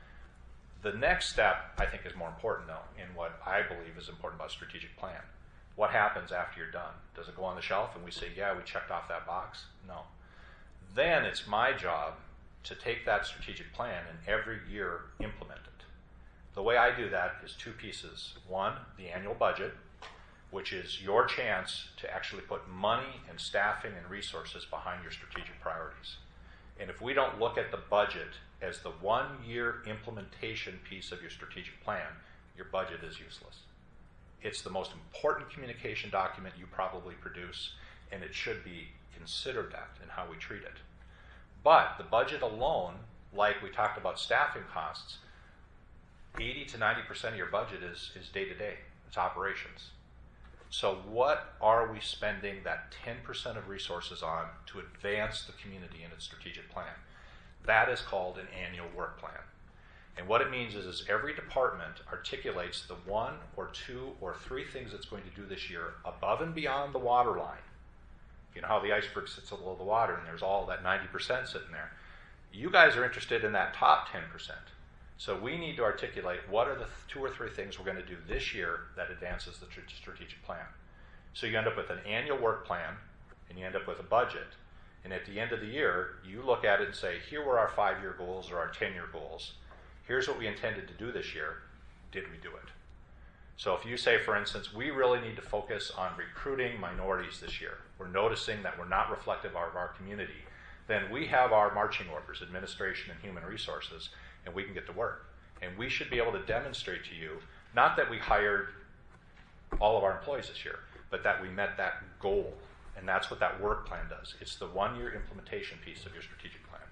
The next step, I think, is more important, though, in what I believe is important about a strategic plan. What happens after you're done? Does it go on the shelf and we say, yeah, we checked off that box? No. Then it's my job to take that strategic plan and every year implement it. The way I do that is two pieces. One, the annual budget, which is your chance to actually put money and staffing and resources behind your strategic priorities. And if we don't look at the budget as the one-year implementation piece of your strategic plan, your budget is useless. It's the most important communication document you probably produce, and it should be considered that in how we treat it. But the budget alone, like we talked about staffing costs, eighty to ninety percent of your budget is, is day-to-day. It's operations. So what are we spending that ten percent of resources on to advance the community in its strategic plan? That is called an annual work plan. And what it means is, is every department articulates the one or two or three things it's going to do this year above and beyond the water line. You know how the iceberg sits below the water and there's all that ninety percent sitting there. You guys are interested in that top ten percent. So we need to articulate what are the th- two or three things we're going to do this year that advances the tr- strategic plan. So you end up with an annual work plan, and you end up with a budget. And at the end of the year, you look at it and say, here were our five-year goals or our ten-year goals. Here's what we intended to do this year. Did we do it? So if you say, for instance, we really need to focus on recruiting minorities this year. We're noticing that we're not reflective of our community. Then we have our marching orders, administration and human resources, and we can get to work. And we should be able to demonstrate to you, not that we hired all of our employees this year, but that we met that goal. And that's what that work plan does. It's the one-year implementation piece of your strategic plan.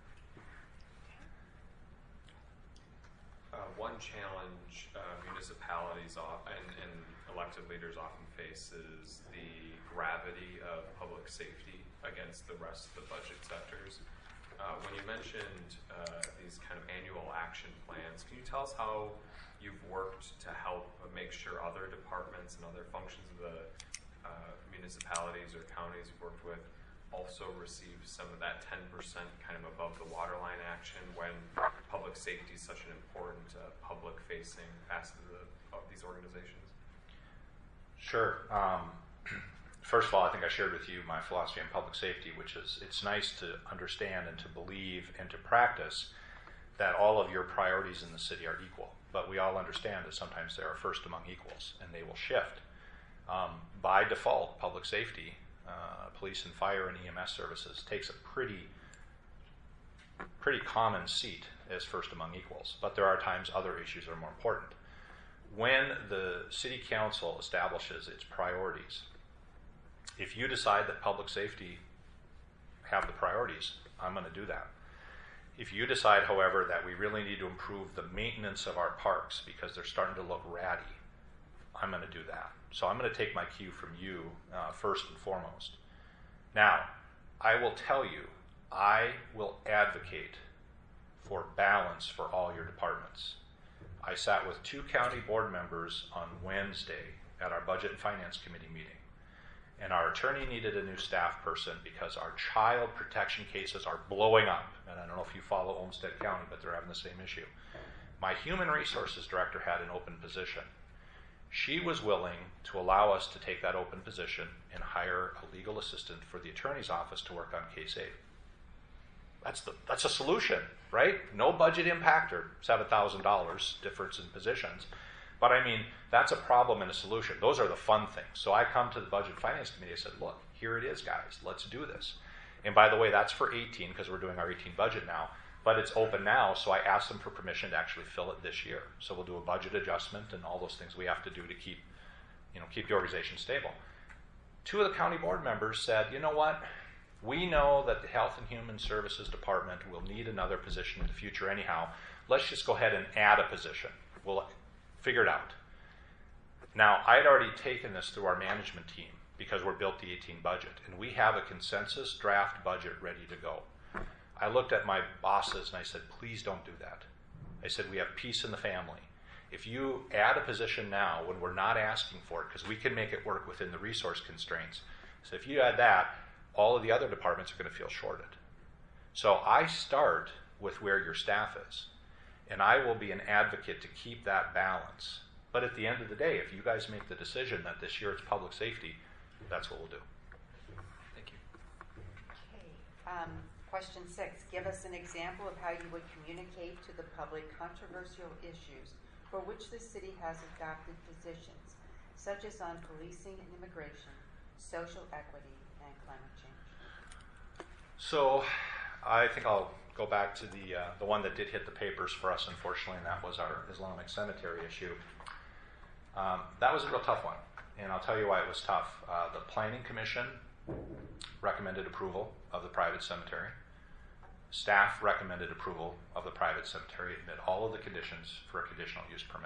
Uh, one challenge uh, municipalities off, and, and elected leaders often face is the gravity of public safety against the rest of the budget sectors. Uh, when you mentioned uh, these kind of annual action plans, can you tell us how you've worked to help make sure other departments and other functions of the uh, municipalities or counties you've worked with also receive some of that ten percent kind of above the waterline action when public safety is such an important uh, public-facing facet of, the, of these organizations? Sure. Um, first of all, I think I shared with you my philosophy on public safety, which is it's nice to understand and to believe and to practice that all of your priorities in the city are equal. But we all understand that sometimes they are first among equals, and they will shift. Um, by default, public safety, uh, police and fire and E M S services takes a pretty, pretty common seat as first among equals. But there are times other issues are more important. When the city council establishes its priorities, if you decide that public safety have the priorities, I'm going to do that. If you decide, however, that we really need to improve the maintenance of our parks because they're starting to look ratty, I'm going to do that. So I'm going to take my cue from you uh, first and foremost. Now, I will tell you, I will advocate for balance for all your departments. I sat with two county board members on Wednesday at our Budget and Finance Committee meeting, and our attorney needed a new staff person because our child protection cases are blowing up. And I don't know if you follow Olmsted County, but they're having the same issue. My human resources director had an open position. She was willing to allow us to take that open position and hire a legal assistant for the attorney's office to work on case eight. That's the that's a solution, right? No budget impact or seven thousand dollars difference in positions. But I mean, that's a problem and a solution. Those are the fun things. So I come to the Budget and Finance Committee and said, look, here it is, guys. Let's do this. And by the way, that's for eighteen because we're doing our eighteen budget now. But it's open now, so I asked them for permission to actually fill it this year. So we'll do a budget adjustment and all those things we have to do to keep, you know, keep the organization stable. Two of the county board members said, you know what? We know that the Health and Human Services Department will need another position in the future anyhow. Let's just go ahead and add a position. We'll figure it out. Now, I had already taken this through our management team because we're built the eighteen budget, and we have a consensus draft budget ready to go. I looked at my bosses and I said, please don't do that. I said, we have peace in the family. If you add a position now when we're not asking for it, because we can make it work within the resource constraints, so if you add that, all of the other departments are going to feel shorted. So I start with where your staff is, and I will be an advocate to keep that balance. But at the end of the day, if you guys make the decision that this year it's public safety, that's what we'll do. Thank you. Okay. Um, question six, give us an example of how you would communicate to the public controversial issues for which the city has adopted positions, such as on policing and immigration, social equity, and climate change. So I think I'll go back to the uh, the one that did hit the papers for us, unfortunately, and that was our Islamic cemetery issue. Um, that was a real tough one, and I'll tell you why it was tough. Uh, the Planning Commission recommended approval of the private cemetery. Staff recommended approval of the private cemetery and met all of the conditions for a conditional use permit.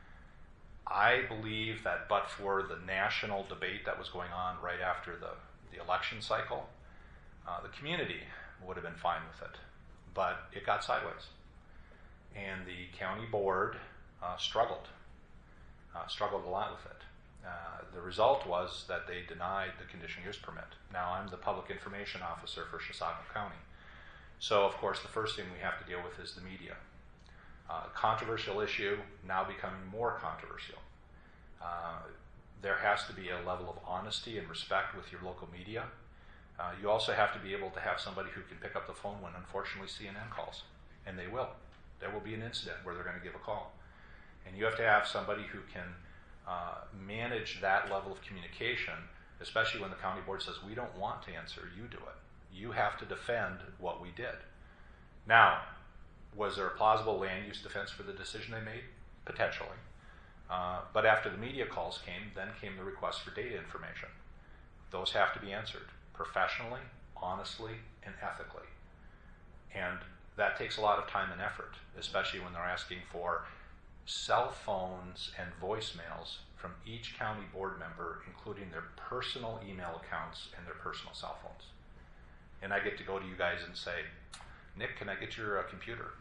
I believe that but for the national debate that was going on right after the, the election cycle, uh, the community would have been fine with it. But it got sideways. And the county board uh, struggled, uh, struggled a lot with it. Uh, the result was that they denied the conditional use permit. Now I'm the public information officer for Chisago County. So, of course, the first thing we have to deal with is the media. Uh, controversial issue, now becoming more controversial. Uh, there has to be a level of honesty and respect with your local media. Uh, you also have to be able to have somebody who can pick up the phone when, unfortunately, C N N calls. And they will. There will be an incident where they're going to give a call. And you have to have somebody who can uh, manage that level of communication, especially when the county board says, we don't want to answer, you do it. You have to defend what we did. Now, was there a plausible land use defense for the decision they made? Potentially. Uh, but after the media calls came, then came the request for data information. Those have to be answered professionally, honestly, and ethically. And that takes a lot of time and effort, especially when they're asking for cell phones and voicemails from each county board member, including their personal email accounts and their personal cell phones. And I get to go to you guys and say, Nick, can I get your uh, computer?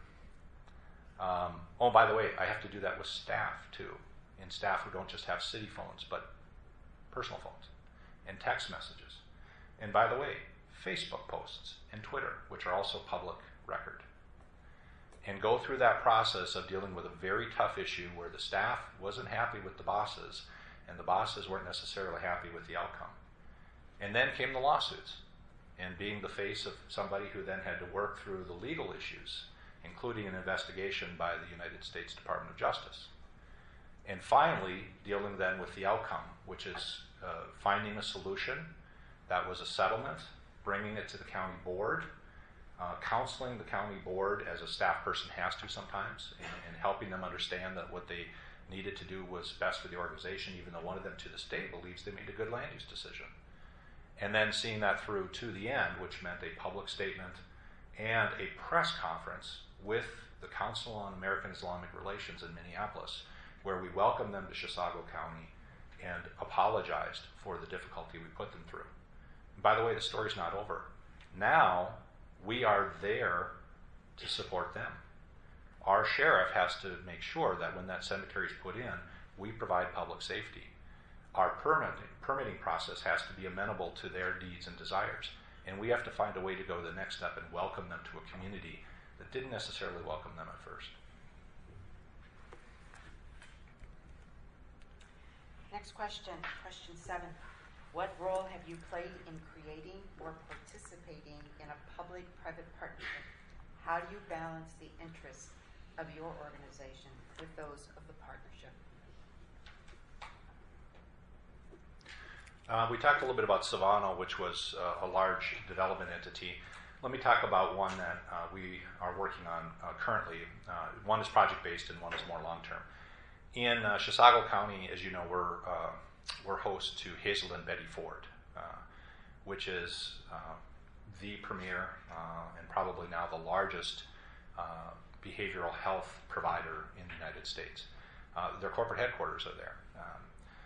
Um, oh, by the way, I have to do that with staff too, and staff who don't just have city phones, but personal phones and text messages. And by the way, Facebook posts and Twitter, which are also public record, and go through that process of dealing with a very tough issue where the staff wasn't happy with the bosses and the bosses weren't necessarily happy with the outcome. And then came the lawsuits, and being the face of somebody who then had to work through the legal issues, including an investigation by the United States Department of Justice. And finally, dealing then with the outcome, which is uh, finding a solution that was a settlement, bringing it to the county board, uh, counseling the county board as a staff person has to sometimes, and, and helping them understand that what they needed to do was best for the organization, even though one of them to this day believes they made a good land use decision. And then seeing that through to the end, which meant a public statement and a press conference with the Council on American Islamic Relations in Minneapolis, where we welcomed them to Chisago County and apologized for the difficulty we put them through. And by the way, the story's not over. Now, we are there to support them. Our sheriff has to make sure that when that cemetery is put in, we provide public safety. Our permitting, permitting process has to be amenable to their needs and desires. And we have to find a way to go to the next step and welcome them to a community that didn't necessarily welcome them at first. Next question, question seven. What role have you played in creating or participating in a public-private partnership? How do you balance the interests of your organization with those of the partnership? Uh, we talked a little bit about Savano, which was uh, a large development entity. Let me talk about one that uh, we are working on uh, currently. Uh, one is project-based and one is more long-term. In uh, Chisago County, as you know, we're, uh, we're host to Hazel and Betty Ford, uh, which is uh, the premier uh, and probably now the largest uh, behavioral health provider in the United States. Uh, their corporate headquarters are there. Um,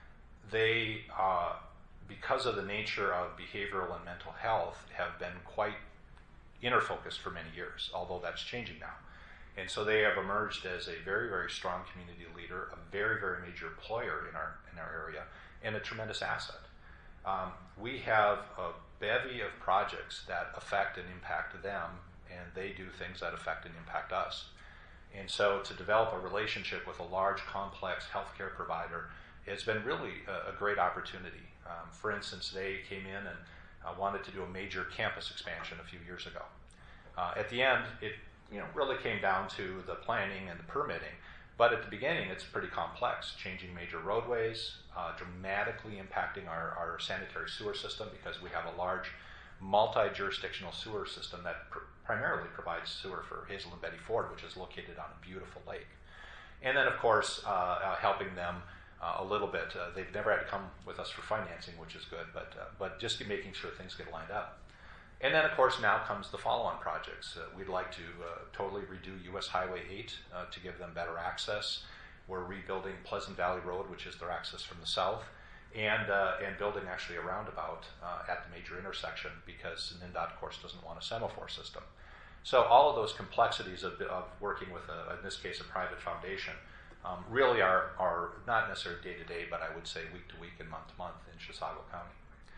they, uh, because of the nature of behavioral and mental health, have been quite inner-focused for many years, although that's changing now. And so they have emerged as a very, very strong community leader, a very, very major player in our in our area, and a tremendous asset. Um, we have a bevy of projects that affect and impact them, and they do things that affect and impact us. And so to develop a relationship with a large, complex healthcare provider has been really a, a great opportunity. Um, for instance, they came in and uh, wanted to do a major campus expansion a few years ago. Uh, at the end, it you know, really came down to the planning and the permitting. But at the beginning, it's pretty complex, changing major roadways, uh, dramatically impacting our, our sanitary sewer system because we have a large multi-jurisdictional sewer system that pr- primarily provides sewer for Hazel and Betty Ford, which is located on a beautiful lake. And then, of course, uh, uh, helping them uh, a little bit. Uh, they've never had to come with us for financing, which is good, but, uh, but just making sure things get lined up. And then, of course, now comes the follow-on projects. Uh, we'd like to uh, totally redo U S Highway eight uh, to give them better access. We're rebuilding Pleasant Valley Road, which is their access from the south, and uh, and building actually a roundabout uh, at the major intersection because N D O T, of course, doesn't want a semaphore system. So all of those complexities of, of working with, a, in this case, a private foundation, um, really are, are not necessarily day-to-day, but I would say week-to-week and month-to-month in Chisago County.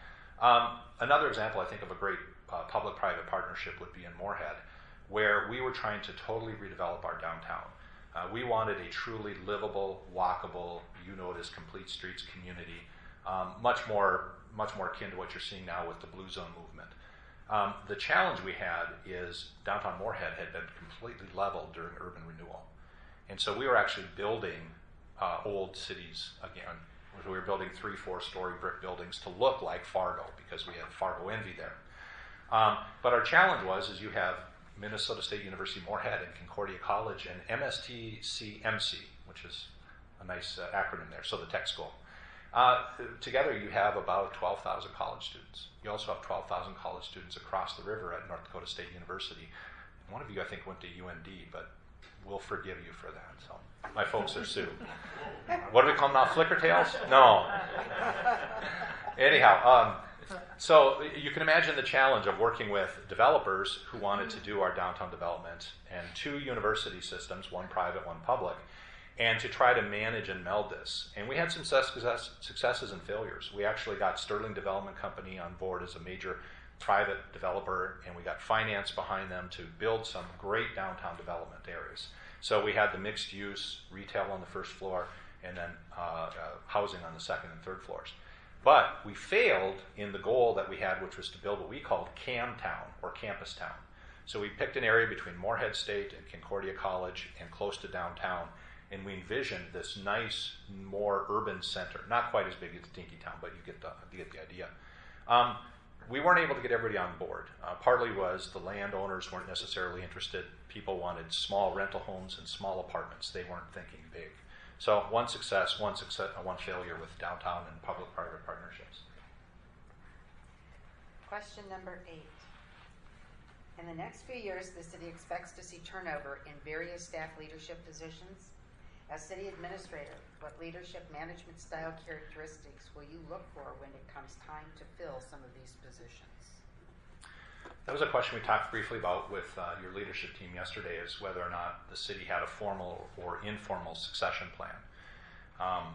Um, another example, I think, of a great uh, public-private partnership would be in Moorhead, where we were trying to totally redevelop our downtown. Uh, we wanted a truly livable, walkable, you know it as complete streets community, um, much more, much more akin to what you're seeing now with the Blue Zone movement. Um, the challenge we had is downtown Moorhead had been completely leveled during urban renewal, and so we were actually building uh, old cities again. We were building three, four-story brick buildings to look like Fargo because we had Fargo envy there. Um, but our challenge was, is you have Minnesota State University Moorhead and Concordia College and M S T C M C, which is a nice uh, acronym there, so the tech school. Uh, together you have about twelve thousand college students. You also have twelve thousand college students across the river at North Dakota State University. One of you, I think, went to U N D, but we'll forgive you for that. So my folks are sued. What do we call them now? Flicker tails? No. Anyhow, um, so you can imagine the challenge of working with developers who wanted to do our downtown development and two university systems, one private, one public, and to try to manage and meld this. And we had some success, successes and failures. We actually got Sterling Development Company on board as a major private developer, and we got finance behind them to build some great downtown development areas. So we had the mixed use retail on the first floor, and then uh, uh, housing on the second and third floors. But we failed in the goal that we had, which was to build what we called Cam Town, or Campus Town. So we picked an area between Moorhead State and Concordia College and close to downtown, and we envisioned this nice, more urban center. Not quite as big as Dinkytown, but you get the, you get the idea. Um, we weren't able to get everybody on board. Uh, partly was the landowners weren't necessarily interested. People wanted small rental homes and small apartments. They weren't thinking big. So one success, one success, uh, one failure with downtown and public-private partnerships. Question number eight. In the next few years, the city expects to see turnover in various staff leadership positions. As city administrator, what leadership management style characteristics will you look for when it comes time to fill some of these positions? That was a question we talked briefly about with uh, your leadership team yesterday, is whether or not the city had a formal or informal succession plan. Um,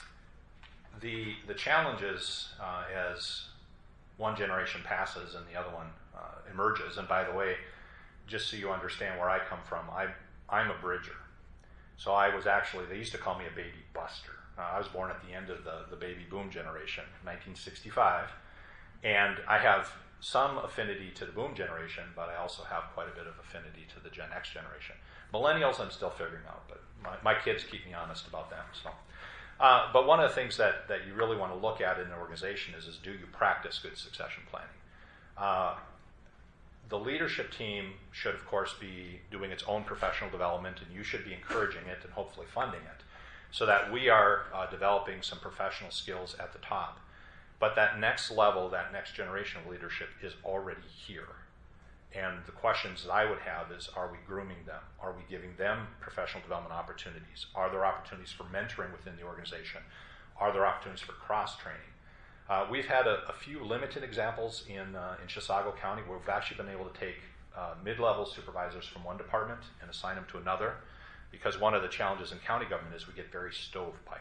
the, the challenges uh, as one generation passes and the other one uh, emerges, and by the way, just so you understand where I come from, I, I'm a bridger. So I was actually, they used to call me a baby buster. Uh, I was born at the end of the, the baby boom generation, nineteen sixty-five, and I have some affinity to the boom generation, but I also have quite a bit of affinity to the Gen X generation. Millennials, I'm still figuring out, but my, my kids keep me honest about them. So, uh, but one of the things that, that you really want to look at in an organization is, is do you practice good succession planning? Uh, the leadership team should, of course, be doing its own professional development, and you should be encouraging it and hopefully funding it, so that we are uh, developing some professional skills at the top. But that next level, that next generation of leadership is already here. And the questions that I would have is, are we grooming them? Are we giving them professional development opportunities? Are there opportunities for mentoring within the organization? Are there opportunities for cross-training? Uh, we've had a, a few limited examples in, uh, in Chisago County where we've actually been able to take uh, mid-level supervisors from one department and assign them to another, because one of the challenges in county government is we get very stovepiped.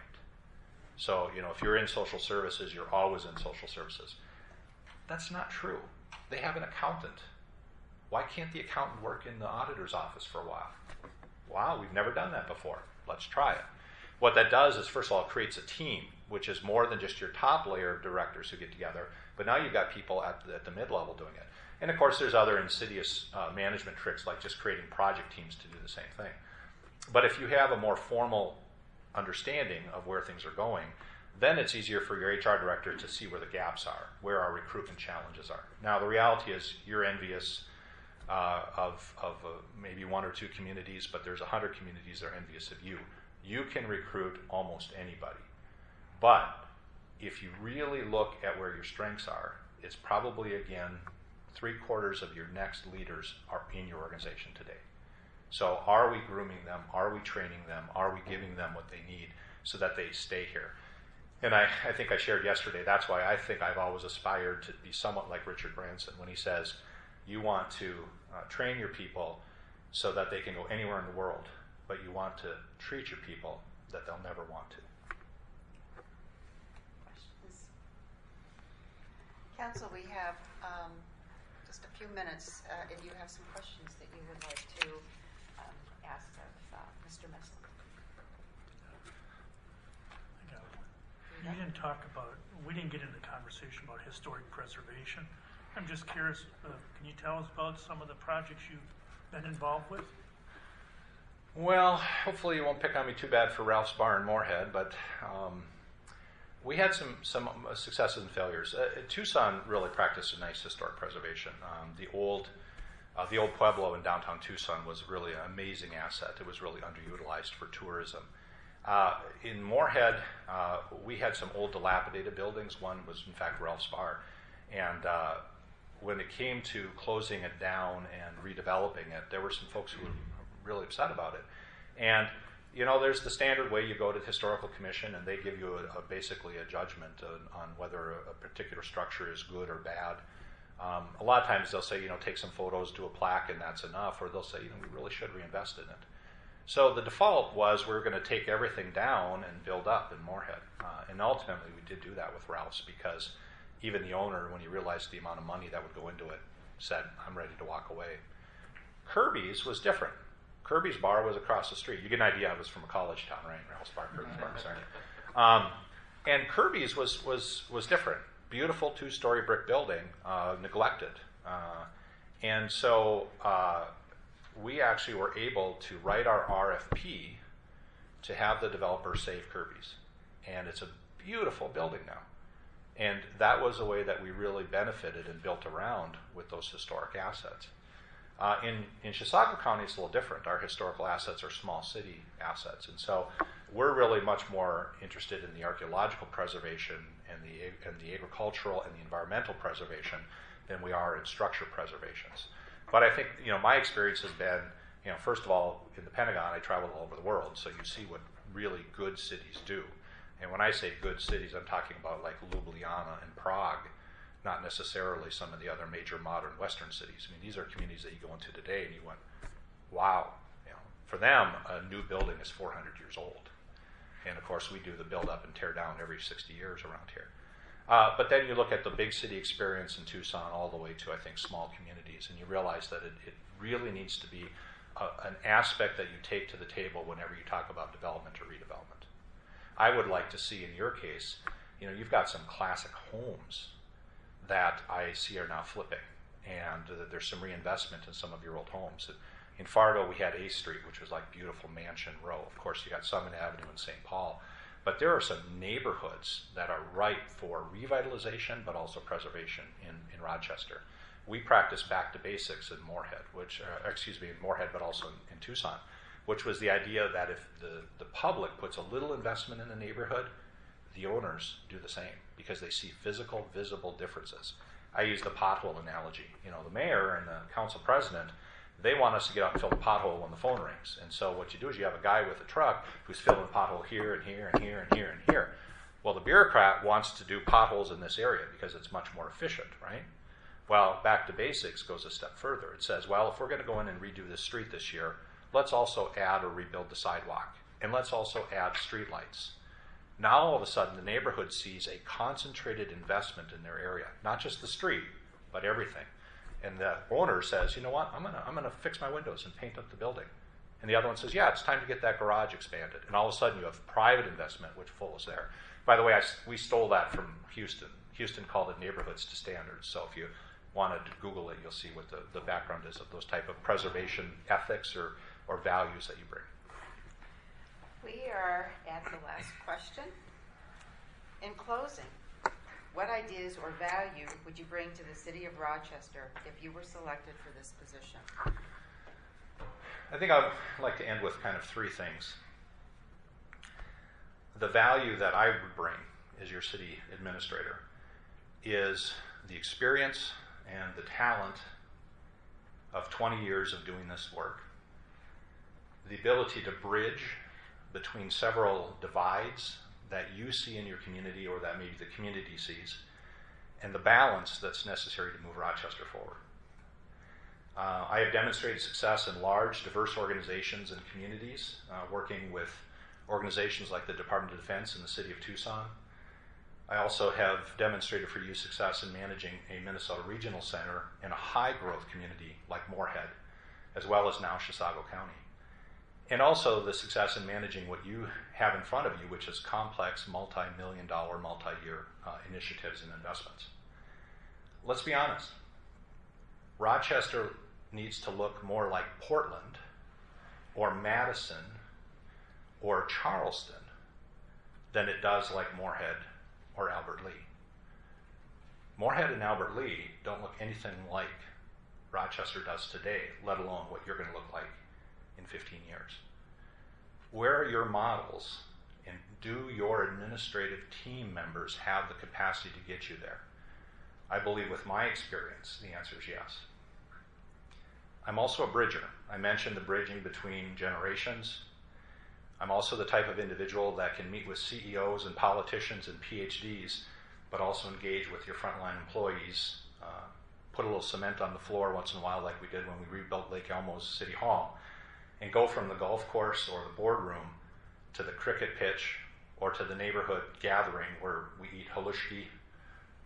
So, you know, if you're in social services, you're always in social services. That's not true. They have an accountant. Why can't the accountant work in the auditor's office for a while? Wow, we've never done that before. Let's try it. What that does is, first of all, it creates a team, which is more than just your top layer of directors who get together, but now you've got people at the, at the mid-level doing it. And of course, there's other insidious uh, management tricks, like just creating project teams to do the same thing. But if you have a more formal understanding of where things are going, then it's easier for your H R director to see where the gaps are, where our recruitment challenges are. Now, the reality is you're envious uh, of, of uh, maybe one or two communities, but there's one hundred communities that are envious of you. You can recruit almost anybody. But if you really look at where your strengths are, it's probably, again, three quarters of your next leaders are in your organization today. So are we grooming them? Are we training them? Are we giving them what they need so that they stay here? And I, I think I shared yesterday, that's why I think I've always aspired to be somewhat like Richard Branson when he says, you want to uh, train your people so that they can go anywhere in the world, but you want to treat your people that they'll never want to. Questions? Council, we have um, just a few minutes. Uh, if you have some questions that you would like to um, ask of uh, Mister Messlin. I got one. You didn't talk about, we didn't get into the conversation about historic preservation. I'm just curious, uh, can you tell us about some of the projects you've been involved with? Well, hopefully you won't pick on me too bad for Ralph's Bar in Moorhead, but um, we had some some successes and failures. Uh, Tucson really practiced a nice historic preservation. Um, the old uh, the old Pueblo in downtown Tucson was really an amazing asset. It was really underutilized for tourism. Uh, in Moorhead, uh, we had some old dilapidated buildings. One was, in fact, Ralph's Bar. And uh, when it came to closing it down and redeveloping it, there were some folks who were really upset about it. And, you know, there's the standard way you go to the Historical Commission and they give you a, a, basically a judgment on, on whether a, a particular structure is good or bad. Um, a lot of times they'll say, you know, take some photos, do a plaque, and that's enough. Or they'll say, you know, we really should reinvest in it. So the default was we were going to take everything down and build up in Moorhead. Uh, and ultimately we did do that with Ralph's because even the owner, when he realized the amount of money that would go into it, said, I'm ready to walk away. Kirby's was different. Kirby's bar was across the street. You get an idea, I was from a college town, right? Ralph's Bar, Kirby's Bar, sorry. Um, and Kirby's was, was, was different. Beautiful two-story brick building, uh, neglected. Uh, and so uh, we actually were able to write our R F P to have the developer save Kirby's. And it's a beautiful building now. And that was a way that we really benefited and built around with those historic assets. Uh, in, in Chisago County, it's a little different. Our historical assets are small city assets. And so we're really much more interested in the archaeological preservation and the, and the agricultural and the environmental preservation than we are in structure preservations. But I think, you know, my experience has been, you know, first of all, in the Pentagon, I travel all over the world, so you see what really good cities do. And when I say good cities, I'm talking about like Ljubljana and Prague, not necessarily some of the other major modern Western cities. I mean, these are communities that you go into today and you went, wow. You know, for them, a new building is four hundred years old. And of course, we do the build up and tear down every sixty years around here. Uh, but then you look at the big city experience in Tucson all the way to, I think, small communities, and you realize that it, it really needs to be a, an aspect that you take to the table whenever you talk about development or redevelopment. I would like to see, in your case, you know, you've got some classic homes that I see are now flipping, and uh, there's some reinvestment in some of your old homes. In Fargo, we had A Street, which was like beautiful mansion row. Of course, you got Summit Avenue in Saint Paul. But there are some neighborhoods that are ripe for revitalization, but also preservation in, in Rochester. We practice back to basics in Moorhead, which, uh, excuse me, in Moorhead, but also in, in Tucson, which was the idea that if the, the public puts a little investment in the neighborhood, the owners do the same because they see physical, visible differences. I use the pothole analogy. You know, the mayor and the council president, they want us to get out and fill the pothole when the phone rings. And so what you do is you have a guy with a truck who's filling the pothole here and here and here and here and here. Well, the bureaucrat wants to do potholes in this area because it's much more efficient, right? Well, back to basics goes a step further. It says, well, if we're going to go in and redo this street this year, let's also add or rebuild the sidewalk. And let's also add streetlights. Now, all of a sudden, the neighborhood sees a concentrated investment in their area. Not just the street, but everything. And the owner says, you know what, I'm gonna I'm gonna fix my windows and paint up the building. And the other one says, yeah, it's time to get that garage expanded. And all of a sudden you have private investment, which follows there. By the way, I, we stole that from Houston. Houston called it neighborhoods to standards. So if you wanted to Google it, you'll see what the, the background is of those type of preservation ethics or, or values that you bring. We are at the last question. In closing, what ideas or value would you bring to the city of Rochester if you were selected for this position? I think I'd like to end with kind of three things. The value that I would bring as your city administrator is the experience and the talent of twenty years of doing this work, the ability to bridge between several divides that you see in your community or that maybe the community sees, and the balance that's necessary to move Rochester forward. Uh, I have demonstrated success in large, diverse organizations and communities, uh, working with organizations like the Department of Defense in the city of Tucson. I also have demonstrated for you success in managing a Minnesota Regional Center in a high-growth community like Moorhead, as well as now Chisago County. And also the success in managing what you have in front of you, which is complex, multi-million dollar, multi-year uh, initiatives and investments. Let's be honest. Rochester needs to look more like Portland or Madison or Charleston than it does like Moorhead or Albert Lea. Moorhead and Albert Lea don't look anything like Rochester does today, let alone what you're going to look like in fifteen years. Where are your models, and do your administrative team members have the capacity to get you there? I believe with my experience, the answer is yes. I'm also a bridger. I mentioned the bridging between generations. I'm also the type of individual that can meet with C E Os and politicians and P H Ds, but also engage with your frontline employees, uh, put a little cement on the floor once in a while like we did when we rebuilt Lake Elmo's City Hall, and go from the golf course or the boardroom to the cricket pitch or to the neighborhood gathering where we eat halushki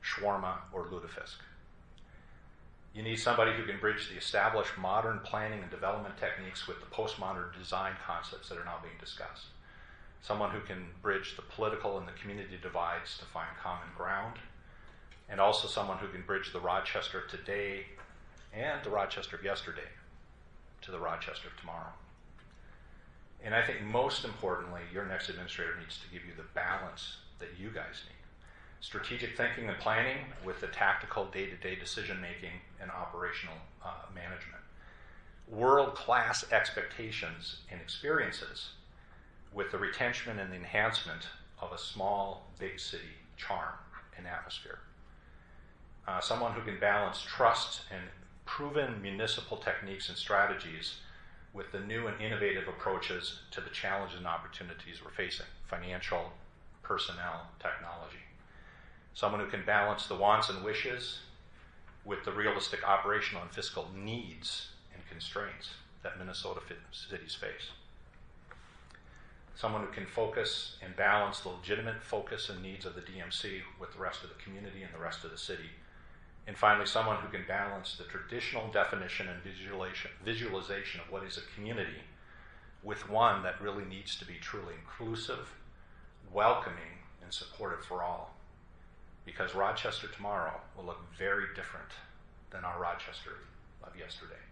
shawarma, or lutefisk. You need somebody who can bridge the established modern planning and development techniques with the postmodern design concepts that are now being discussed. Someone who can bridge the political and the community divides to find common ground, and also someone who can bridge the Rochester of today and the Rochester of yesterday to the Rochester of tomorrow. And I think most importantly, your next administrator needs to give you the balance that you guys need. Strategic thinking and planning with the tactical day-to-day decision-making and operational uh, management. World-class expectations and experiences with the retention and the enhancement of a small, big city charm and atmosphere. Uh, someone who can balance trust and proven municipal techniques and strategies with the new and innovative approaches to the challenges and opportunities we're facing, financial, personnel, technology. Someone who can balance the wants and wishes with the realistic operational and fiscal needs and constraints that Minnesota cities face. Someone who can focus and balance the legitimate focus and needs of the D M C with the rest of the community and the rest of the city. And finally, someone who can balance the traditional definition and visualization, visualization of what is a community with one that really needs to be truly inclusive, welcoming, and supportive for all. Because Rochester tomorrow will look very different than our Rochester of yesterday.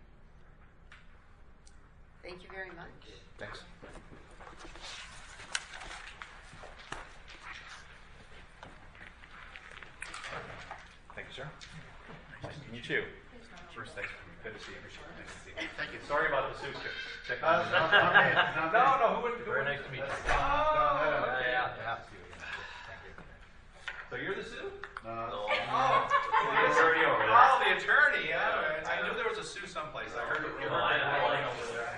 Thank you very much. Thanks. Thank you, sir. Nice to meet you. First, thanks. Good to see you. Appreciate it. Nice to see you. Thank you. Sorry about the suit check. Uh, no, okay. No, no, no. Who would? Who Very would- nice to meet you. Oh, okay. Yeah, yeah. Thank you. So you're the Sue? No. Oh, the attorney over there. Oh, the attorney. Yeah. I knew there was a Sue someplace. I heard it. No, I- I like over there.